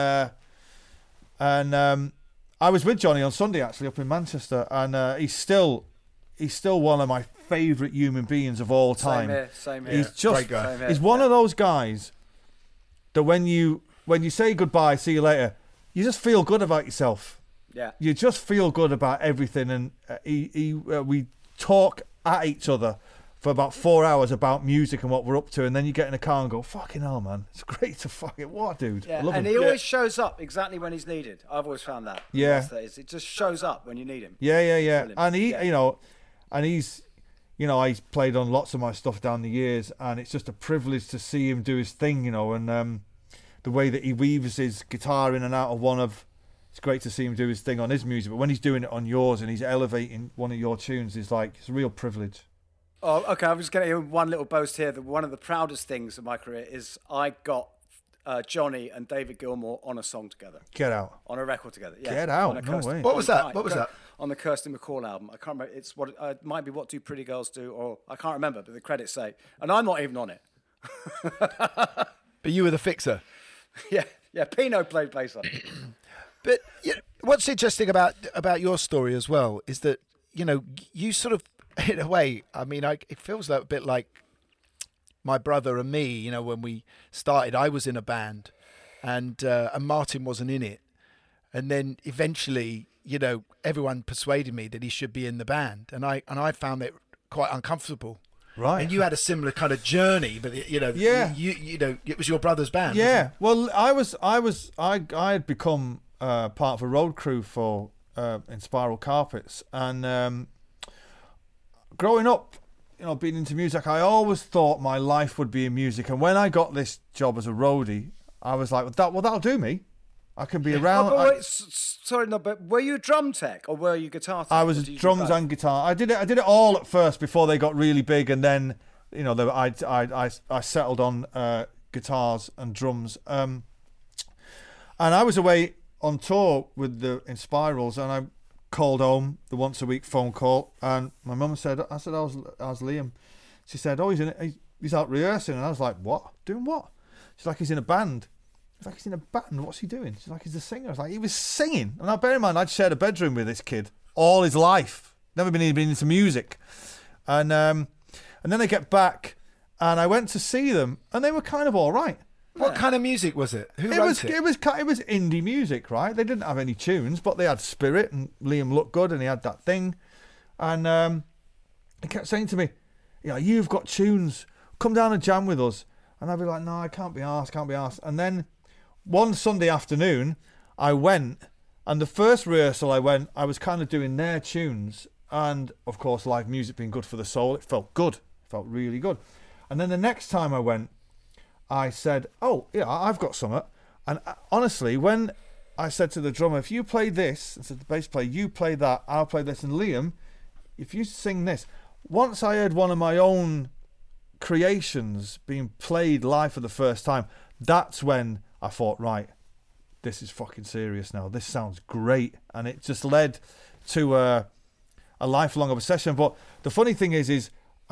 I was with Johnny on Sunday, actually, up in Manchester. And he's still one of my favourite human beings of all time. Same here. He's just, great guy. He's one of those guys that when you say goodbye, see you later, you just feel good about yourself. Yeah. You just feel good about everything. And we talk at each other for about 4 hours about music and what we're up to. And then you get in a car and go, fucking hell, man. It's great to what, dude? Yeah. I love and him. he always shows up exactly when he's needed. I've always found that. Yeah. It just shows up when you need him. Yeah. Brilliant. And he's played on lots of my stuff down the years. And it's just a privilege to see him do his thing, you know. And, the way that he weaves his guitar in and out of it's great to see him do his thing on his music. But when he's doing it on yours and he's elevating one of your tunes, it's a real privilege. Oh, okay. I'm just going to hear one little boast here. That one of the proudest things of my career is I got Johnny and David Gilmour on a song together. Get out. On a record together. Yeah. Get out. No way. What was that? On the Kirsty MacColl album. I can't remember. It's it might be What Do Pretty Girls Do, or I can't remember, but the credits say. And I'm not even on it. But you were the fixer. Yeah. Pino played bass on. But what's interesting about your story as well is that, you know, you sort of, in a way, I mean, it feels like a bit like my brother and me. You know, when we started, I was in a band, and Martin wasn't in it, and then eventually, you know, everyone persuaded me that he should be in the band, and I found it quite uncomfortable. Right. And you had a similar kind of journey, but you know, you know, it was your brother's band. Yeah. Well, I had become part of a road crew for in Spiral Carpets, and growing up, you know, being into music, I always thought my life would be in music. And when I got this job as a roadie, I was like, well, that'll do me. I can be around. Oh, but wait, sorry, no, but were you a drum tech or were you guitar tech? I was drums and guitar. I did it all at first before they got really big, and then I settled on guitars and drums. And I was away on tour with the Inspirals, and I called home the once a week phone call, and my mum said, "How's Liam?" She said, "Oh, he's out rehearsing," and I was like, "What? Doing what?" She's like, "He's in a band." He's like, "He's in a band? What's he doing?" She's like, "He's a singer." I was like, "He was singing." And now bear in mind, I'd shared a bedroom with this kid all his life. Never been into music. And then I get back, and I went to see them, and they were kind of all right. What kind of music was it? Who wrote it? It was indie music, right? They didn't have any tunes, but they had spirit, and Liam looked good, and he had that thing. And he kept saying to me, "Yeah, you've got tunes. Come down and jam with us." And I'd be like, "No, I can't be arsed. And then one Sunday afternoon, I went, and the first rehearsal I was kind of doing their tunes. And, of course, live music being good for the soul, it felt good. It felt really good. And then the next time I went, I said, "Oh, yeah, I've got something." And honestly, when I said to the drummer, "If you play this," and said the bass player, "You play that, I'll play this. And Liam, if you sing this." Once I heard one of my own creations being played live for the first time, that's when I thought, right, this is fucking serious now. This sounds great. And it just led to a lifelong obsession. But the funny thing is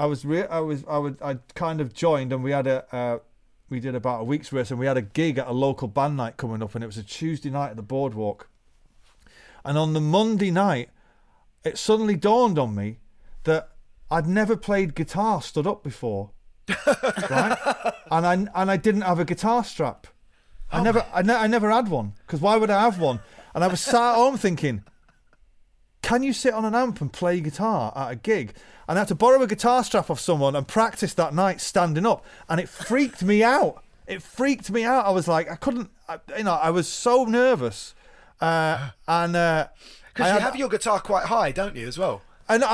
I kind of joined, and we did about a week's rehearsal, and we had a gig at a local band night coming up, and it was a Tuesday night at the Boardwalk. And on the Monday night, it suddenly dawned on me that I'd never played guitar stood up before, right? And I didn't have a guitar strap. I never had one, because why would I have one? And I was sat at home thinking, can you sit on an amp and play guitar at a gig? And I had to borrow a guitar strap off someone and practice that night standing up, and it freaked me out. I was like, I was so nervous, because you have your guitar quite high, don't you, as well? And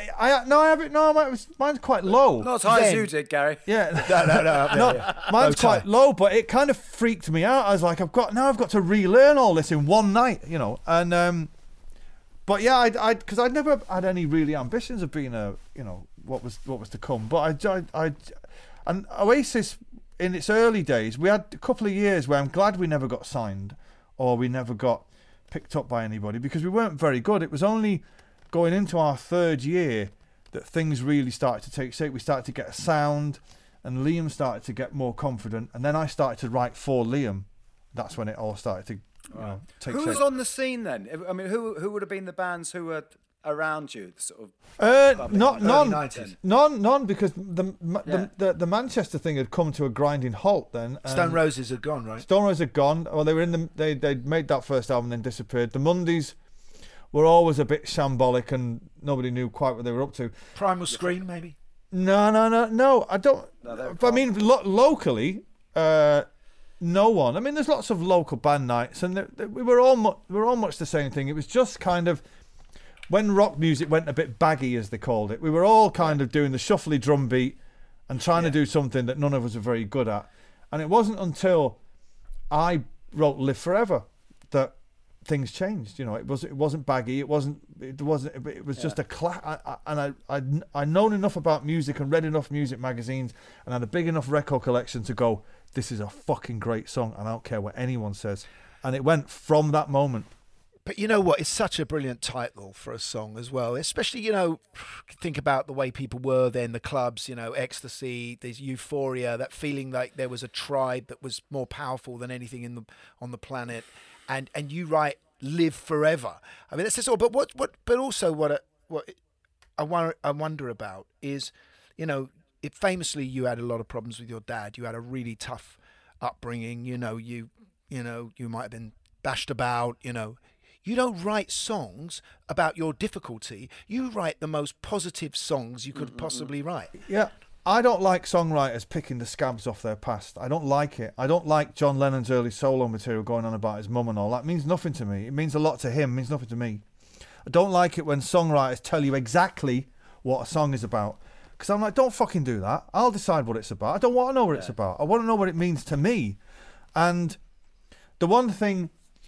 mine's quite low. Not as high as you did, Gary. Yeah, no, mine's quite low, but it kind of freaked me out. I was like, I've got to relearn all this in one night, and. But yeah, because I'd never had any really ambitions of being what was to come. But and Oasis in its early days, we had a couple of years where I'm glad we never got signed or we never got picked up by anybody, because we weren't very good. It was only going into our third year that things really started to take shape. We started to get a sound, and Liam started to get more confident, and then I started to write for Liam. That's when it all started to. Who was on the scene then? I mean, who would have been the bands who were around you? Sort of none, because the Manchester thing had come to a grinding halt then. Stone Roses had gone, right? Stone Roses had gone. Well, they were they made that first album and then disappeared. The Mondays were always a bit shambolic, and nobody knew quite what they were up to. Primal Scream, maybe? No. I don't. I mean, locally. No one. I mean, there's lots of local band nights, and we were all much the same thing. It was just kind of when rock music went a bit baggy, as they called it. We were all kind of doing the shuffly drum beat and trying to do something that none of us were very good at. And it wasn't until I wrote "Live Forever" that things changed. It wasn't baggy. It was just a class. And I'd known enough about music and read enough music magazines and had a big enough record collection to go, this is a fucking great song, and I don't care what anyone says. And it went from that moment. But you know what? It's such a brilliant title for a song as well. Especially, think about the way people were then, the clubs, ecstasy, there's euphoria, that feeling like there was a tribe that was more powerful than anything on the planet. And you write "Live Forever." I mean, that's just all. But what I wonder about is, famously you had a lot of problems with your dad. You had a really tough upbringing. You might have been bashed about. You don't write songs about your difficulty. You write the most positive songs you could possibly write. Yeah. I don't like songwriters picking the scabs off their past. I don't like it. I don't like John Lennon's early solo material going on about his mum and all. That means nothing to me. It means a lot to him. It means nothing to me. I don't like it when songwriters tell you exactly what a song is about. Because I'm like, don't fucking do that. I'll decide what it's about. I don't want to know what it's about. I want to know what it means to me. And the one thing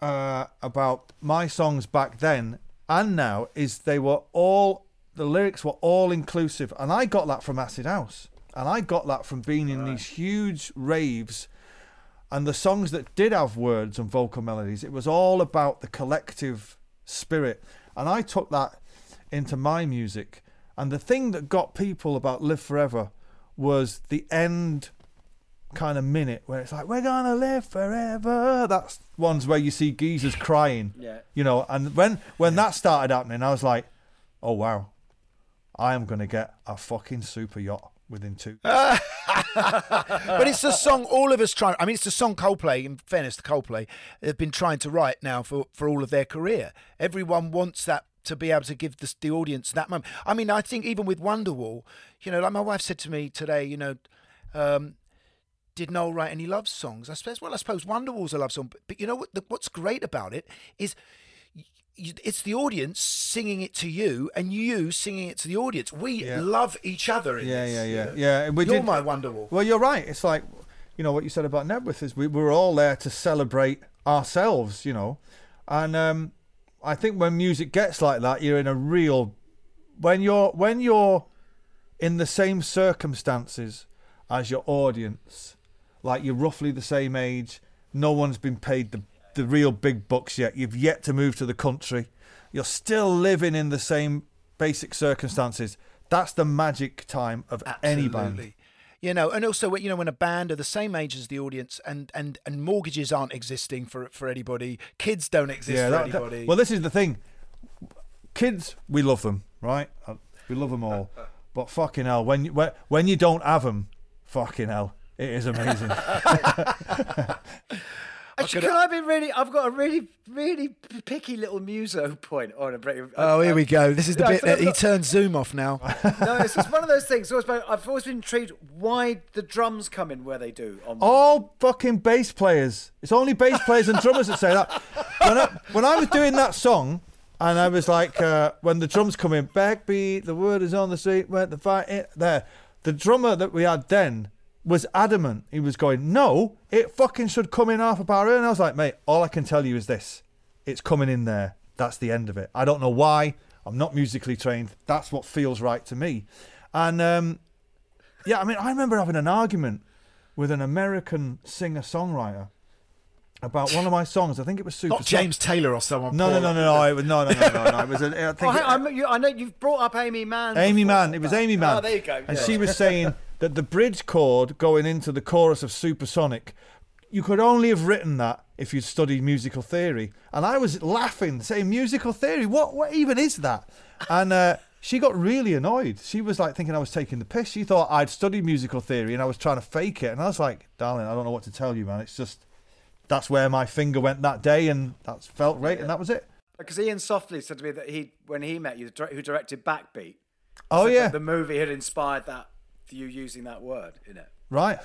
about my songs back then and now is the lyrics were all inclusive, and I got that from Acid House, and I got that from being in these huge raves, and the songs that did have words and vocal melodies, it was all about the collective spirit, and I took that into my music. And the thing that got people about Live Forever was the end kind of minute where it's like, we're gonna live forever. That's ones where you see geezers crying, you know. And when that started happening, I was like, oh wow, I am gonna get a fucking super yacht within 2. But it's the song all of us try. I mean, it's the song Coldplay. In fairness to Coldplay, they've been trying to write now for all of their career. Everyone wants that, to be able to give the audience that moment. I mean, I think even with Wonderwall, you know, like my wife said to me today, you know, did Noel write any love songs? I suppose Wonderwall's a love song. But you know what's great about it is it's the audience singing it to you and you singing it to the audience. We love each other in this. Yeah. You're my Wonderwall. Well, you're right. It's like, you know, what you said about Nebworth is we were all there to celebrate ourselves, you know. And I think when music gets like that, you're in a real... When you're in the same circumstances as your audience, like you're roughly the same age, no one's been paid the real big bucks yet, you've yet to move to the country, you're still living in the same basic circumstances, that's the magic time of any band. You know, and also, you know, when a band are the same age as the audience and mortgages aren't existing for anybody, kids don't exist for anybody. Well, this is the thing. Kids, we love them, right? We love them all. But fucking hell, when you don't have them, fucking hell, it is amazing. Actually, can I be really... I've got a really, really picky little muso point on a break. Oh, here we go. This is the bit that he turns Zoom off now. No, it's just one of those things. I've always been intrigued why the drums come in where they do. All fucking bass players. It's only bass players and drummers that say that. When I was doing that song, and I was like, when the drums come in, backbeat, the word is on the street, where the fight, there. The drummer that we had then was adamant. He was going, no, it fucking should come in half a bar earlier. And I was like, mate, all I can tell you is this. It's coming in there. That's the end of it. I don't know why. I'm not musically trained. That's what feels right to me. And, I mean, I remember having an argument with an American singer-songwriter about one of my songs. I think it was Super. Not James Taylor or someone. No. It was no. It was. I know you've brought up Amy Mann. Amy Mann. It was Amy Mann. Oh, there you go. And she was saying that the bridge chord going into the chorus of Supersonic, you could only have written that if you'd studied musical theory. And I was laughing, saying, musical theory? What even is that? And she got really annoyed. She was like thinking I was taking the piss. She thought I'd studied musical theory and I was trying to fake it. And I was like, darling, I don't know what to tell you, man. It's just, that's where my finger went that day and that felt right and that was it. Because Ian Softly said to me that when he met you, who directed Backbeat. Oh, yeah. The movie had inspired that, you using that word in it. Right.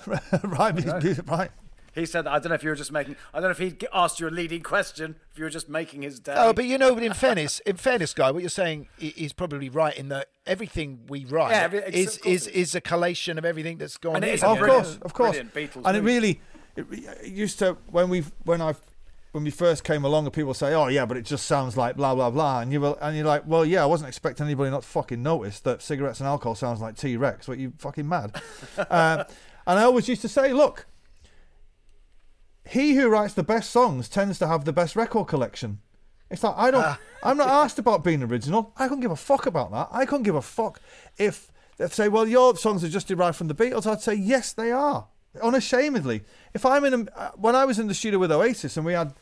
He said, I don't know if you were just making... I don't know if he asked you a leading question, if you were just making his day. Oh, but you know, in fairness, Guy, what you're saying is probably right in that everything we write is a collation of everything that's gone on. Of course. And it used to, when we first came along and people say, oh yeah, but it just sounds like blah, blah, blah. And you're like, well, yeah, I wasn't expecting anybody not to fucking notice that cigarettes and alcohol sounds like T-Rex. What, you fucking mad? And I always used to say, look, he who writes the best songs tends to have the best record collection. It's like, I'm not asked about being original. I couldn't give a fuck about that. I couldn't give a fuck if they say, well, your songs are just derived from the Beatles. I'd say, yes, they are. Unashamedly. If I'm when I was in the studio with Oasis and we had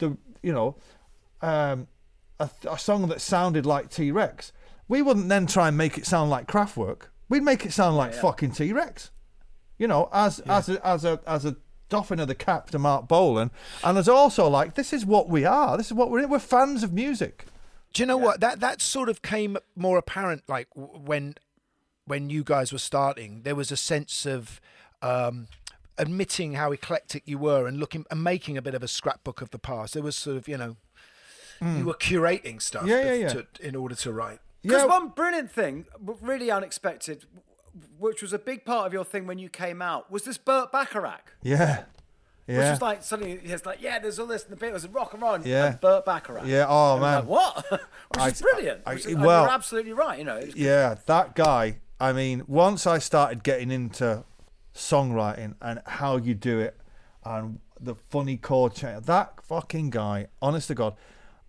a song that sounded like T-Rex, we wouldn't then try and make it sound like Kraftwerk. We'd make it sound like fucking T-Rex. You know, as a doffing of the cap to Mark Bolan, and as also like, this is what we are. This is what we're fans of music. Do you know what? That sort of came more apparent like when you guys were starting. There was a sense of admitting how eclectic you were and looking and making a bit of a scrapbook of the past. There was sort of, you were curating stuff in order to write. Because one brilliant thing, really unexpected, which was a big part of your thing when you came out, was this Burt Bacharach. Yeah. which was like suddenly it's like, yeah, there's all this, and the bit was rock and roll, and Burt Bacharach. Yeah, oh and man, like, what? Which is brilliant. You're absolutely right. You know. Yeah, that guy. I mean, once I started getting into songwriting and how you do it, and the funny chord change, that fucking guy, honest to God,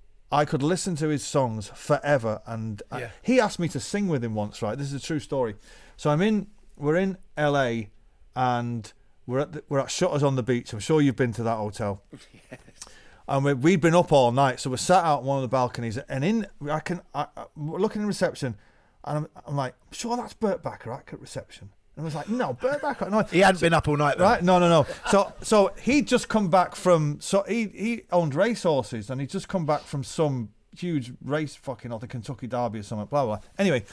I could listen to his songs forever. And he asked me to sing with him once, right? This is a true story. So we're in LA, and we're at Shutters on the Beach. I'm sure you've been to that hotel. Yes. And we'd been up all night, so we're sat out on one of the balconies, and we're looking in reception, and I'm like, sure that's Burt Bacharach at reception. And I was like, no, Burt Bacharach. No. He hadn't been up all night, though. Right? No. So he'd just come back from. So he owned racehorses, and he'd just come back from some huge race, fucking, or the Kentucky Derby or something. Blah blah. Anyway,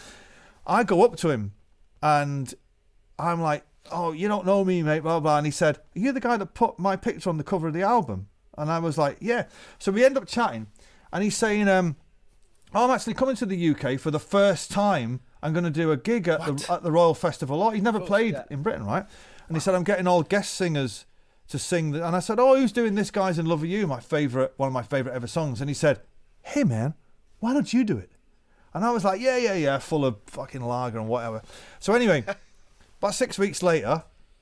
I go up to him, and I'm like, oh, you don't know me, mate. Blah blah. And he said, are you the guy that put my picture on the cover of the album? And I was like, yeah. So we end up chatting, and he's saying, I'm actually coming to the UK for the first time. I'm going to do a gig at the Royal Festival. He'd never played in Britain, right? And he said, I'm getting all guest singers to sing. And I said, who's doing This Guy's in Love with You? One of my favourite ever songs. And he said, hey, man, why don't you do it? And I was like, yeah, full of fucking lager and whatever. So anyway, about 6 weeks later,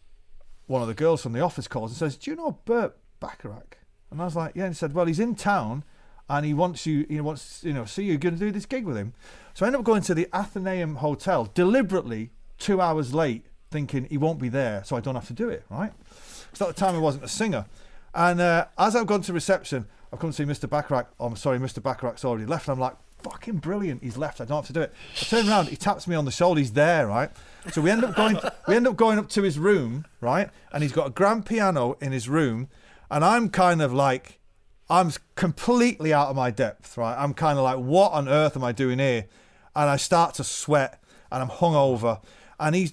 one of the girls from the office calls and says, do you know Burt Bacharach? And I was like, yeah. And he said, well, he's in town and he wants see you, you're going to do this gig with him. So I ended up going to the Athenaeum Hotel deliberately 2 hours late, thinking he won't be there, so I don't have to do it, right? Because at the time I wasn't a singer. And as I've gone to reception, I've come to see Mr. Bacharach. Oh, I'm sorry, Mr. Bacharach's already left. And I'm like, fucking brilliant, he's left, I don't have to do it. I turn around, he taps me on the shoulder, he's there, right? So we end up going up to his room, right? And he's got a grand piano in his room, and I'm kind of like, I'm completely out of my depth, right? I'm kind of like, what on earth am I doing here? And I start to sweat, and I'm hungover, and he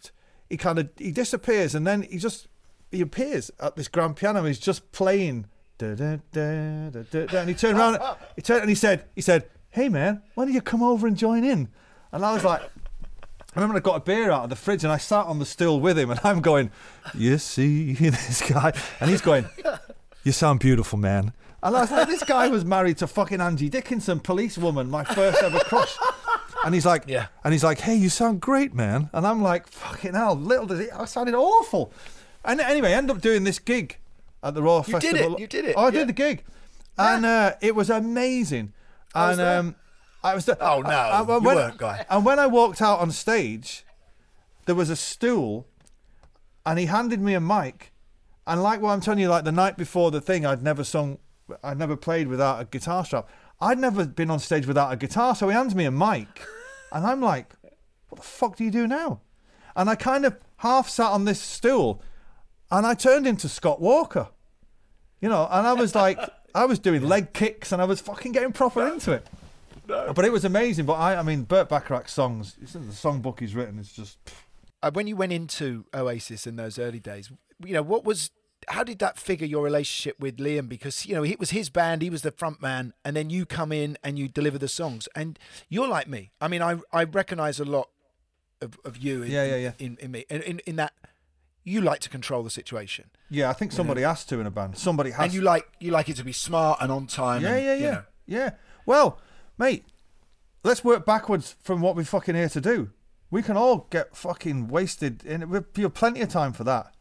disappears, and then he appears at this grand piano, and he's just playing, and he turned around, and he said, hey man, why don't you come over and join in? And I was like, I remember I got a beer out of the fridge, and I sat on the stool with him, and I'm going, you see this guy, and he's going, you sound beautiful, man. And I was like, this guy was married to fucking Angie Dickinson, policewoman, my first ever crush. And he's like, hey, you sound great, man. And I'm like, fucking hell, I sounded awful. And anyway, I ended up doing this gig at the Royal Festival. You did it. Oh, I did the gig. Yeah. And it was amazing. And I was there. Oh, no, you weren't, guy. And when I walked out on stage, there was a stool, and he handed me a mic. And like what I'm telling you, like the night before the thing, I'd never played without a guitar strap. I'd never been on stage without a guitar, so he hands me a mic, and I'm like, what the fuck do you do now? And I kind of half sat on this stool, and I turned into Scott Walker, and I was like, I was doing leg kicks, and I was fucking getting proper into it. No. But it was amazing. But I mean, Burt Bacharach's songs, the songbook he's written, it's just... When you went into Oasis in those early days, how did that figure your relationship with Liam? Because, it was his band, he was the front man, and then you come in and you deliver the songs. And you're like me. I mean, I recognise a lot of you in me. In that you like to control the situation. Yeah, I think somebody has to in a band. Somebody has to. And you like it to be smart and on time. Yeah. Well, mate, let's work backwards from what we're fucking here to do. We can all get fucking wasted, and we'll have plenty of time for that.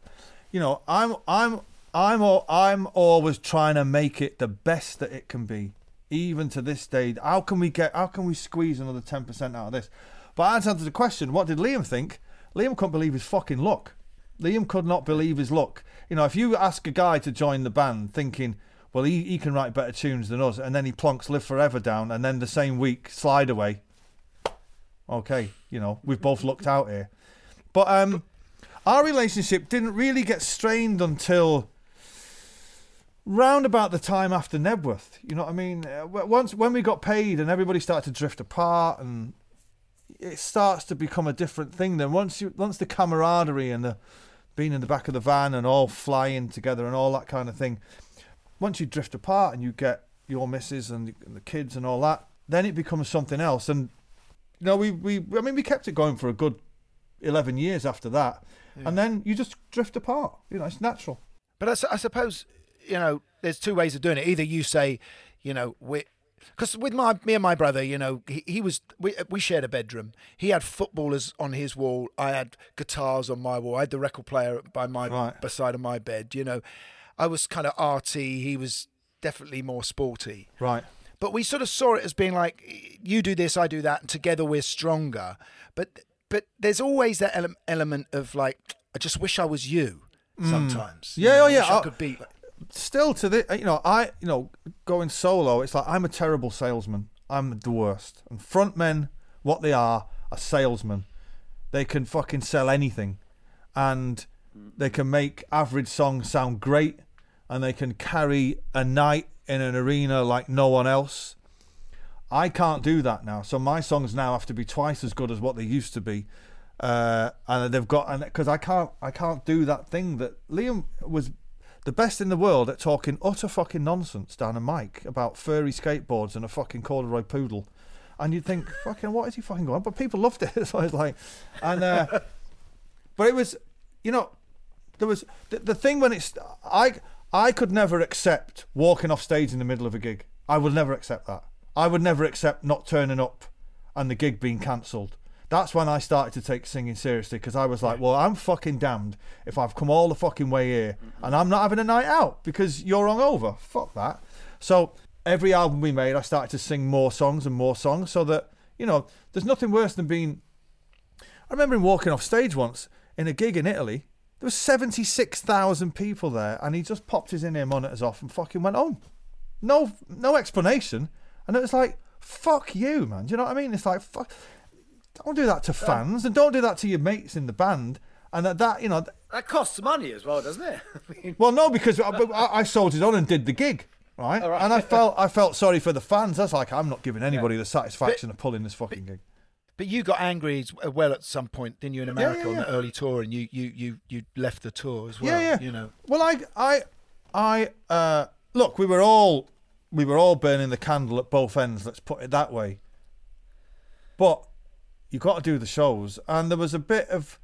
I'm always trying to make it the best that it can be, even to this day. How can we squeeze another 10% out of this? But to answer the question, what did Liam think? Liam couldn't believe his fucking luck. Liam could not believe his luck. If you ask a guy to join the band thinking, well, he can write better tunes than us, and then he plonks Live Forever down, and then the same week, Slide Away. Okay, we've both looked out here. But our relationship didn't really get strained until round about the time after Nebworth. You know what I mean? When we got paid and everybody started to drift apart, and it starts to become a different thing. Then once the camaraderie and the being in the back of the van and all flying together and all that kind of thing, once you drift apart and you get your missus and the kids and all that, then it becomes something else. And we kept it going for a good 11 years after that. Yeah. And then you just drift apart. It's natural. But I suppose, there's two ways of doing it. Either you say, because with me and my brother, we shared a bedroom. He had footballers on his wall. I had guitars on my wall. I had the record player beside of my bed. I was kind of arty. He was definitely more sporty. Right. But we sort of saw it as being like, you do this, I do that, and together we're stronger. But there's always that element of like, I just wish I was you sometimes. Yeah, I could be. Still to the, going solo, it's like I'm a terrible salesman. I'm the worst. And frontmen, what they are salesmen. They can fucking sell anything. And they can make average songs sound great. And they can carry a night in an arena like no one else. I can't do that now. So my songs now have to be twice as good as what they used to be. And they've got, because I can't do that thing that Liam was the best in the world at talking utter fucking nonsense down a mic about furry skateboards and a fucking corduroy poodle. And you'd think, fucking, what is he fucking going on? But people loved it. So it's like, and, but it was, there was the thing when it's, I could never accept walking off stage in the middle of a gig. I would never accept that. I would never accept not turning up and the gig being cancelled. That's when I started to take singing seriously, because I was like, well, I'm fucking damned if I've come all the fucking way here and I'm not having a night out because you're hungover. Fuck that. So every album we made, I started to sing more songs so that, there's nothing worse than being... I remember him walking off stage once in a gig in Italy. There was 76,000 people there and he just popped his in-ear monitors off and fucking went home. No explanation. And it was like, fuck you, man. Do you know what I mean? It's like, fuck... Don't do that to fans, and don't do that to your mates in the band. And that that costs money as well, doesn't it? Well, no, because I sold it on and did the gig, right? And I felt sorry for the fans. That's like, I'm not giving anybody the satisfaction of pulling this fucking gig. But you got angry as well at some point, didn't you, in America on the early tour, and you left the tour as well. Yeah. Well, I look, we were all burning the candle at both ends. Let's put it that way. But you got to do the shows, and there was a bit of,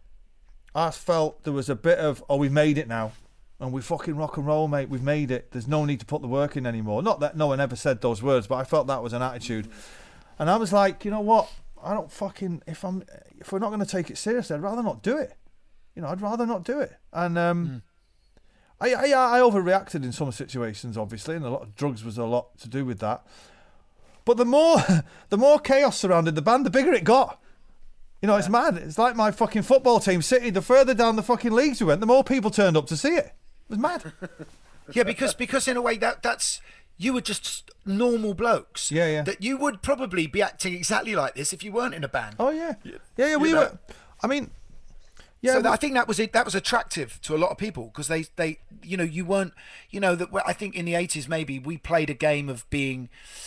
oh, we've made it now, and we fucking rock and roll, mate. We've made it. There's no need to put the work in anymore. Not that no one ever said those words, but I felt that was an attitude, and I was like, you know what? I don't fucking if we're not going to take it seriously, I'd rather not do it. I'd rather not do it. And I overreacted in some situations, obviously, and a lot of drugs was a lot to do with that. But the more chaos surrounded the band, the bigger it got. It's mad. It's like my fucking football team, City. The further down the fucking leagues we went, the more people turned up to see it. It was mad. Yeah, because in a way that's you were just normal blokes. Yeah. That you would probably be acting exactly like this if you weren't in a band. Oh yeah. Yeah. We were. I mean. Yeah, so I think that was it. That was attractive to a lot of people because they you weren't that I think in the 80s maybe we played a game of being.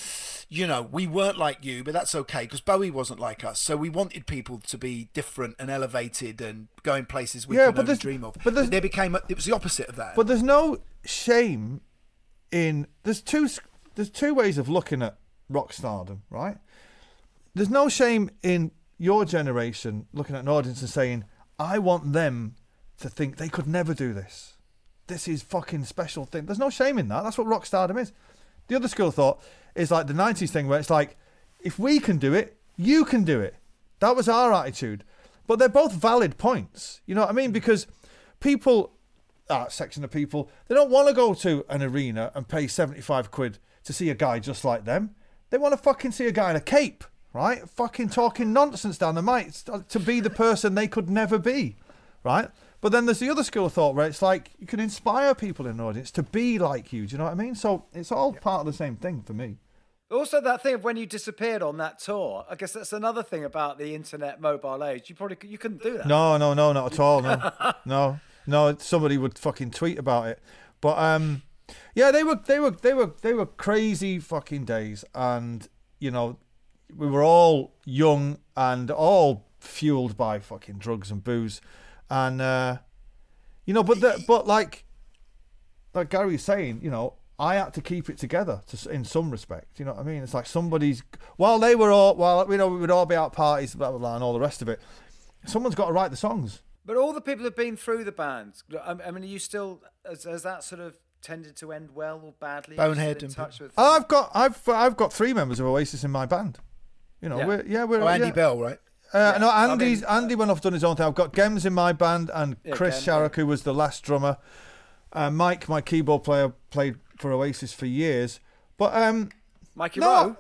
We weren't like you, but that's okay because Bowie wasn't like us. So we wanted people to be different and elevated and going places we could only dream of. But it was the opposite of that. But there's no shame in there's two ways of looking at rock stardom, right? There's no shame in your generation looking at an audience and saying, I want them to think they could never do this. This is fucking special thing. There's no shame in that. That's what rock stardom is. The other school of thought is like the 90s thing where it's like, if we can do it, you can do it. That was our attitude. But they're both valid points. You know what I mean? Because people, section of people, they don't want to go to an arena and pay 75 quid to see a guy just like them. They want to fucking see a guy in a cape, right? Fucking talking nonsense down the mic to be the person they could never be, right? But then there's the other school of thought where it's like you can inspire people in an audience to be like you. Do you know what I mean? So it's all part of the same thing for me. Also, that thing of when you disappeared on that tour, I guess that's another thing about the internet mobile age. You couldn't do that. No, not at all. No. Somebody would fucking tweet about it. But yeah, they were crazy fucking days, and we were all young and all fueled by fucking drugs and booze. And but like Gary was saying, I had to keep it together in some respect. You know what I mean? It's like while we would all be out parties, blah blah blah, and all the rest of it. Someone's got to write the songs. But all the people who've been through the band, I mean, are you still, has that sort of tended to end well or badly? Bonehead in touch with. I've got 3 members of Oasis in my band. You know, we're Andy Bell, right? No, Andy went off done his own thing. I've got Gems in my band and Chris Sharrock, who was the last drummer. Mike, my keyboard player, played for Oasis for years. But Mike Rowe.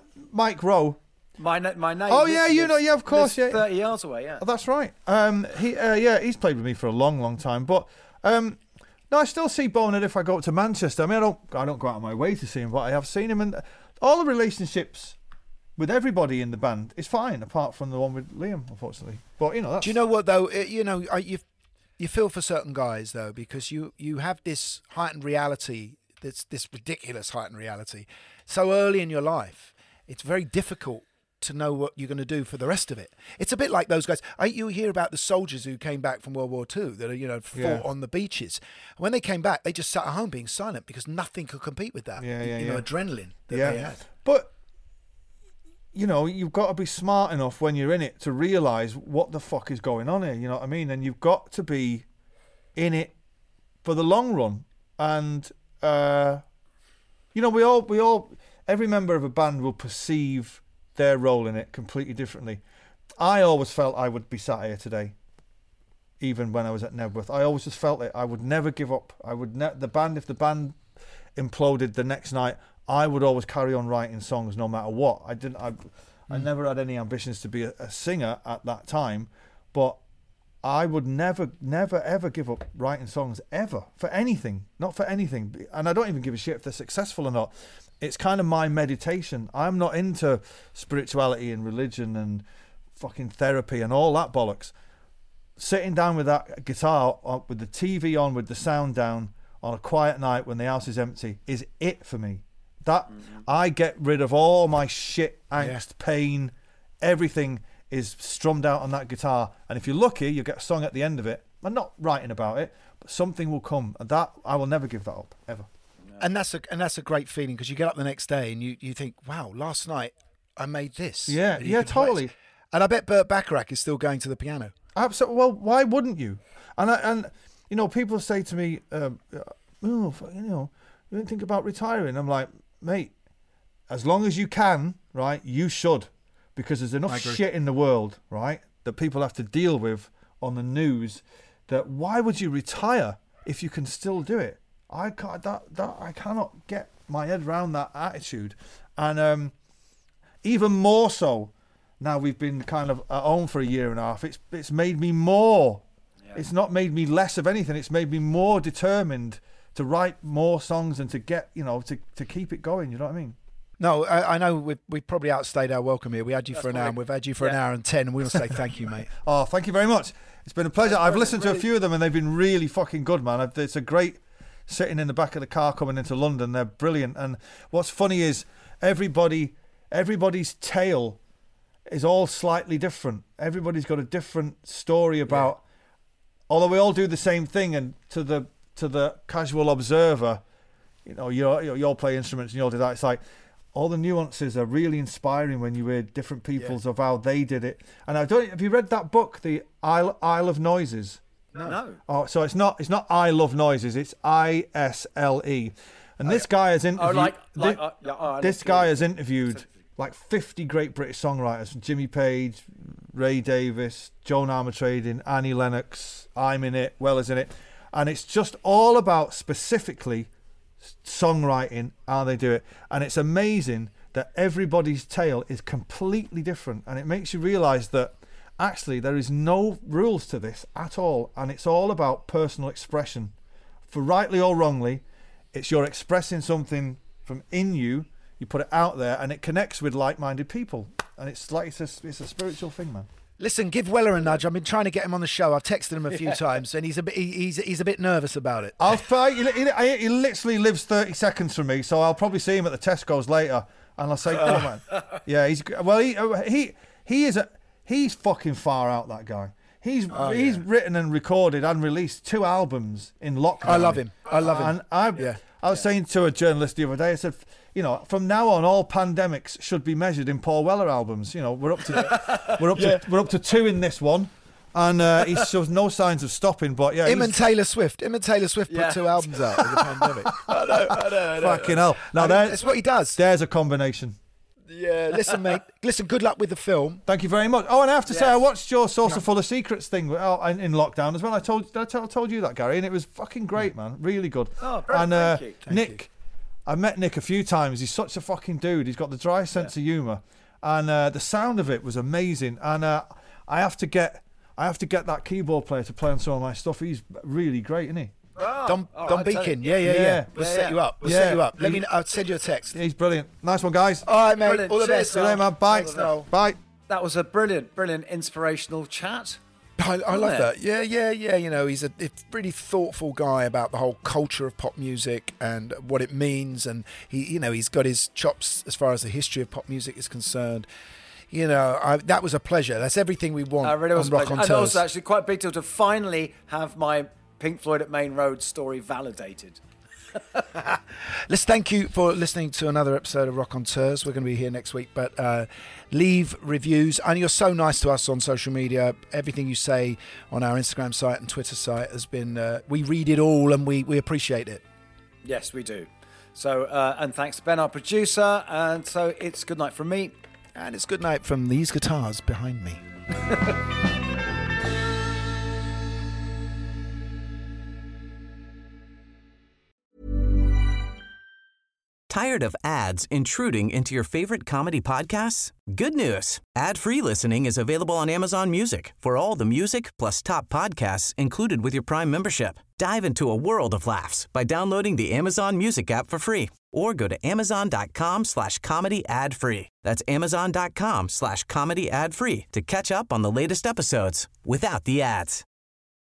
My name. Oh yeah, you know, yeah, of course, yeah. 30 yards away, yeah. Oh, that's right. He's played with me for a long, long time. But no, I still see Bonehead if I go up to Manchester. I mean, I don't go out of my way to see him, but I have seen him, and all the relationships with everybody in the band is fine, apart from the one with Liam, unfortunately. But you know, that's... Do you know what though? You feel for certain guys though, because you have this heightened reality, this ridiculous heightened reality, so early in your life. It's very difficult to know what you're going to do for the rest of it. It's a bit like those guys. You hear about the soldiers who came back from World War II that fought on the beaches. When they came back, they just sat at home being silent because nothing could compete with that. Adrenaline that they had. But you know, you've got to be smart enough when you're in it to realise what the fuck is going on here. You know what I mean? And you've got to be in it for the long run. And you know, we all every member of a band will perceive their role in it completely differently. I always felt I would be sat here today, even when I was at Nebworth. I always just felt it. I would never give up. I would if the band imploded the next night, I would always carry on writing songs no matter what. I never had any ambitions to be a singer at that time, but I would never ever give up writing songs ever for anything, not for anything. And I don't even give a shit if they're successful or not. It's kind of my meditation. I'm not into spirituality and religion and fucking therapy and all that bollocks. Sitting down with that guitar, with the TV on, with the sound down, on a quiet night when the house is empty, is it for me. That I get rid of all my shit, angst, pain, everything is strummed out on that guitar. And if you're lucky, you'll get a song at the end of it. I'm not writing about it, but something will come. And that, I will never give that up, ever. And that's a great feeling, because you get up the next day and you think, wow, last night I made this. Yeah, totally. And I bet Burt Bacharach is still going to the piano. Absolutely. Well, why wouldn't you? And you know, people say to me, you don't think about retiring. I'm like, mate, as long as you can, right, you should. Because there's enough shit in the world, right, that people have to deal with on the news, that why would you retire if you can still do it? I cannot get my head around that attitude. And even more so now we've been kind of at home for a year and a half, it's made me more. Yeah. It's not made me less of anything. It's made me more determined to write more songs and to get, to keep it going. You know what I mean? No, I know we probably outstayed our welcome here. We had you for an hour, and we've had you for an hour and 10, and we will say thank you, mate. Oh, thank you very much. It's been a pleasure. I've listened to a few of them, and they've been really fucking good, man. It's a great sitting in the back of the car coming into London. They're brilliant. And what's funny is everybody's tale is all slightly different. Everybody's got a different story about, although we all do the same thing, and to the casual observer, you all play instruments and you all do that. It's like, all the nuances are really inspiring when you hear different people's of how they did it. And have you read that book, The Isle of Noises? No. Oh, so it's not I Love Noises. It's ISLE. And this guy has interviewed. This guy has interviewed like 50 great British songwriters: Jimmy Page, Ray Davies, Joan Armatrading, Annie Lennox. I'm in it. Weller's in it. And it's just all about specifically songwriting, how they do it. And it's amazing that everybody's tale is completely different, and it makes you realise that actually there is no rules to this at all, and it's all about personal expression. For rightly or wrongly, it's you're expressing something from in you put it out there, and it connects with like-minded people, and it's like it's a spiritual thing, man. Listen, give Weller a nudge. I've been trying to get him on the show. I've texted him a few times, and he's a bit nervous about it. He literally lives 30 seconds from me, so I'll probably see him at the Tesco's later, and I'll say, "Come on, man." Yeah, he's fucking far out. That guy. He's written and recorded and released 2 albums in lockdown. I love him. And I was saying to a journalist the other day, I said, from now on, all pandemics should be measured in Paul Weller albums. We're up to 2 in this one, And he shows no signs of stopping. But yeah, Him and Taylor Swift put 2 albums out in the pandemic. I know. Fucking hell. Now that's what he does. There's a combination. Yeah, listen, mate. Listen, good luck with the film. Thank you very much. Oh, and I have to say, I watched your Saucer Full of Secrets thing in lockdown as well. I told you that, Gary, and it was fucking great, man. Really good. Oh, brilliant. And Thank you. Nick, I met Nick a few times. He's such a fucking dude. He's got the dry sense of humour, and the sound of it was amazing. And I have to get that keyboard player to play on some of my stuff. He's really great, isn't he? Don Beacon. Yeah. We'll set you up. Let me know. I'll send you a text. He's brilliant. Nice one, guys. All right, mate. Brilliant. All the best. See you later, man. Bye. Thanks, Bye. That was a brilliant, inspirational chat. I love that. Yeah. You know, he's a really thoughtful guy about the whole culture of pop music and what it means. And he's got his chops as far as the history of pop music is concerned. You know, that was a pleasure. That's everything we want. Really was on Rock on and Tours. also actually quite a big deal to finally have my Pink Floyd at Main Road story validated. Let's thank you for listening to another episode of Rock on Tours. We're going to be here next week, but leave reviews. And you're so nice to us on social media. Everything you say on our Instagram site and Twitter site has been, we read it all and we appreciate it. Yes, we do. So, and thanks to Ben, our producer. And so it's good night from me. And it's good night from these guitars behind me. Tired of ads intruding into your favorite comedy podcasts? Good news. Ad-free listening is available on Amazon Music for all the music plus top podcasts included with your Prime membership. Dive into a world of laughs by downloading the Amazon Music app for free or go to amazon.com/comedy ad-free. That's amazon.com/comedy ad-free to catch up on the latest episodes without the ads.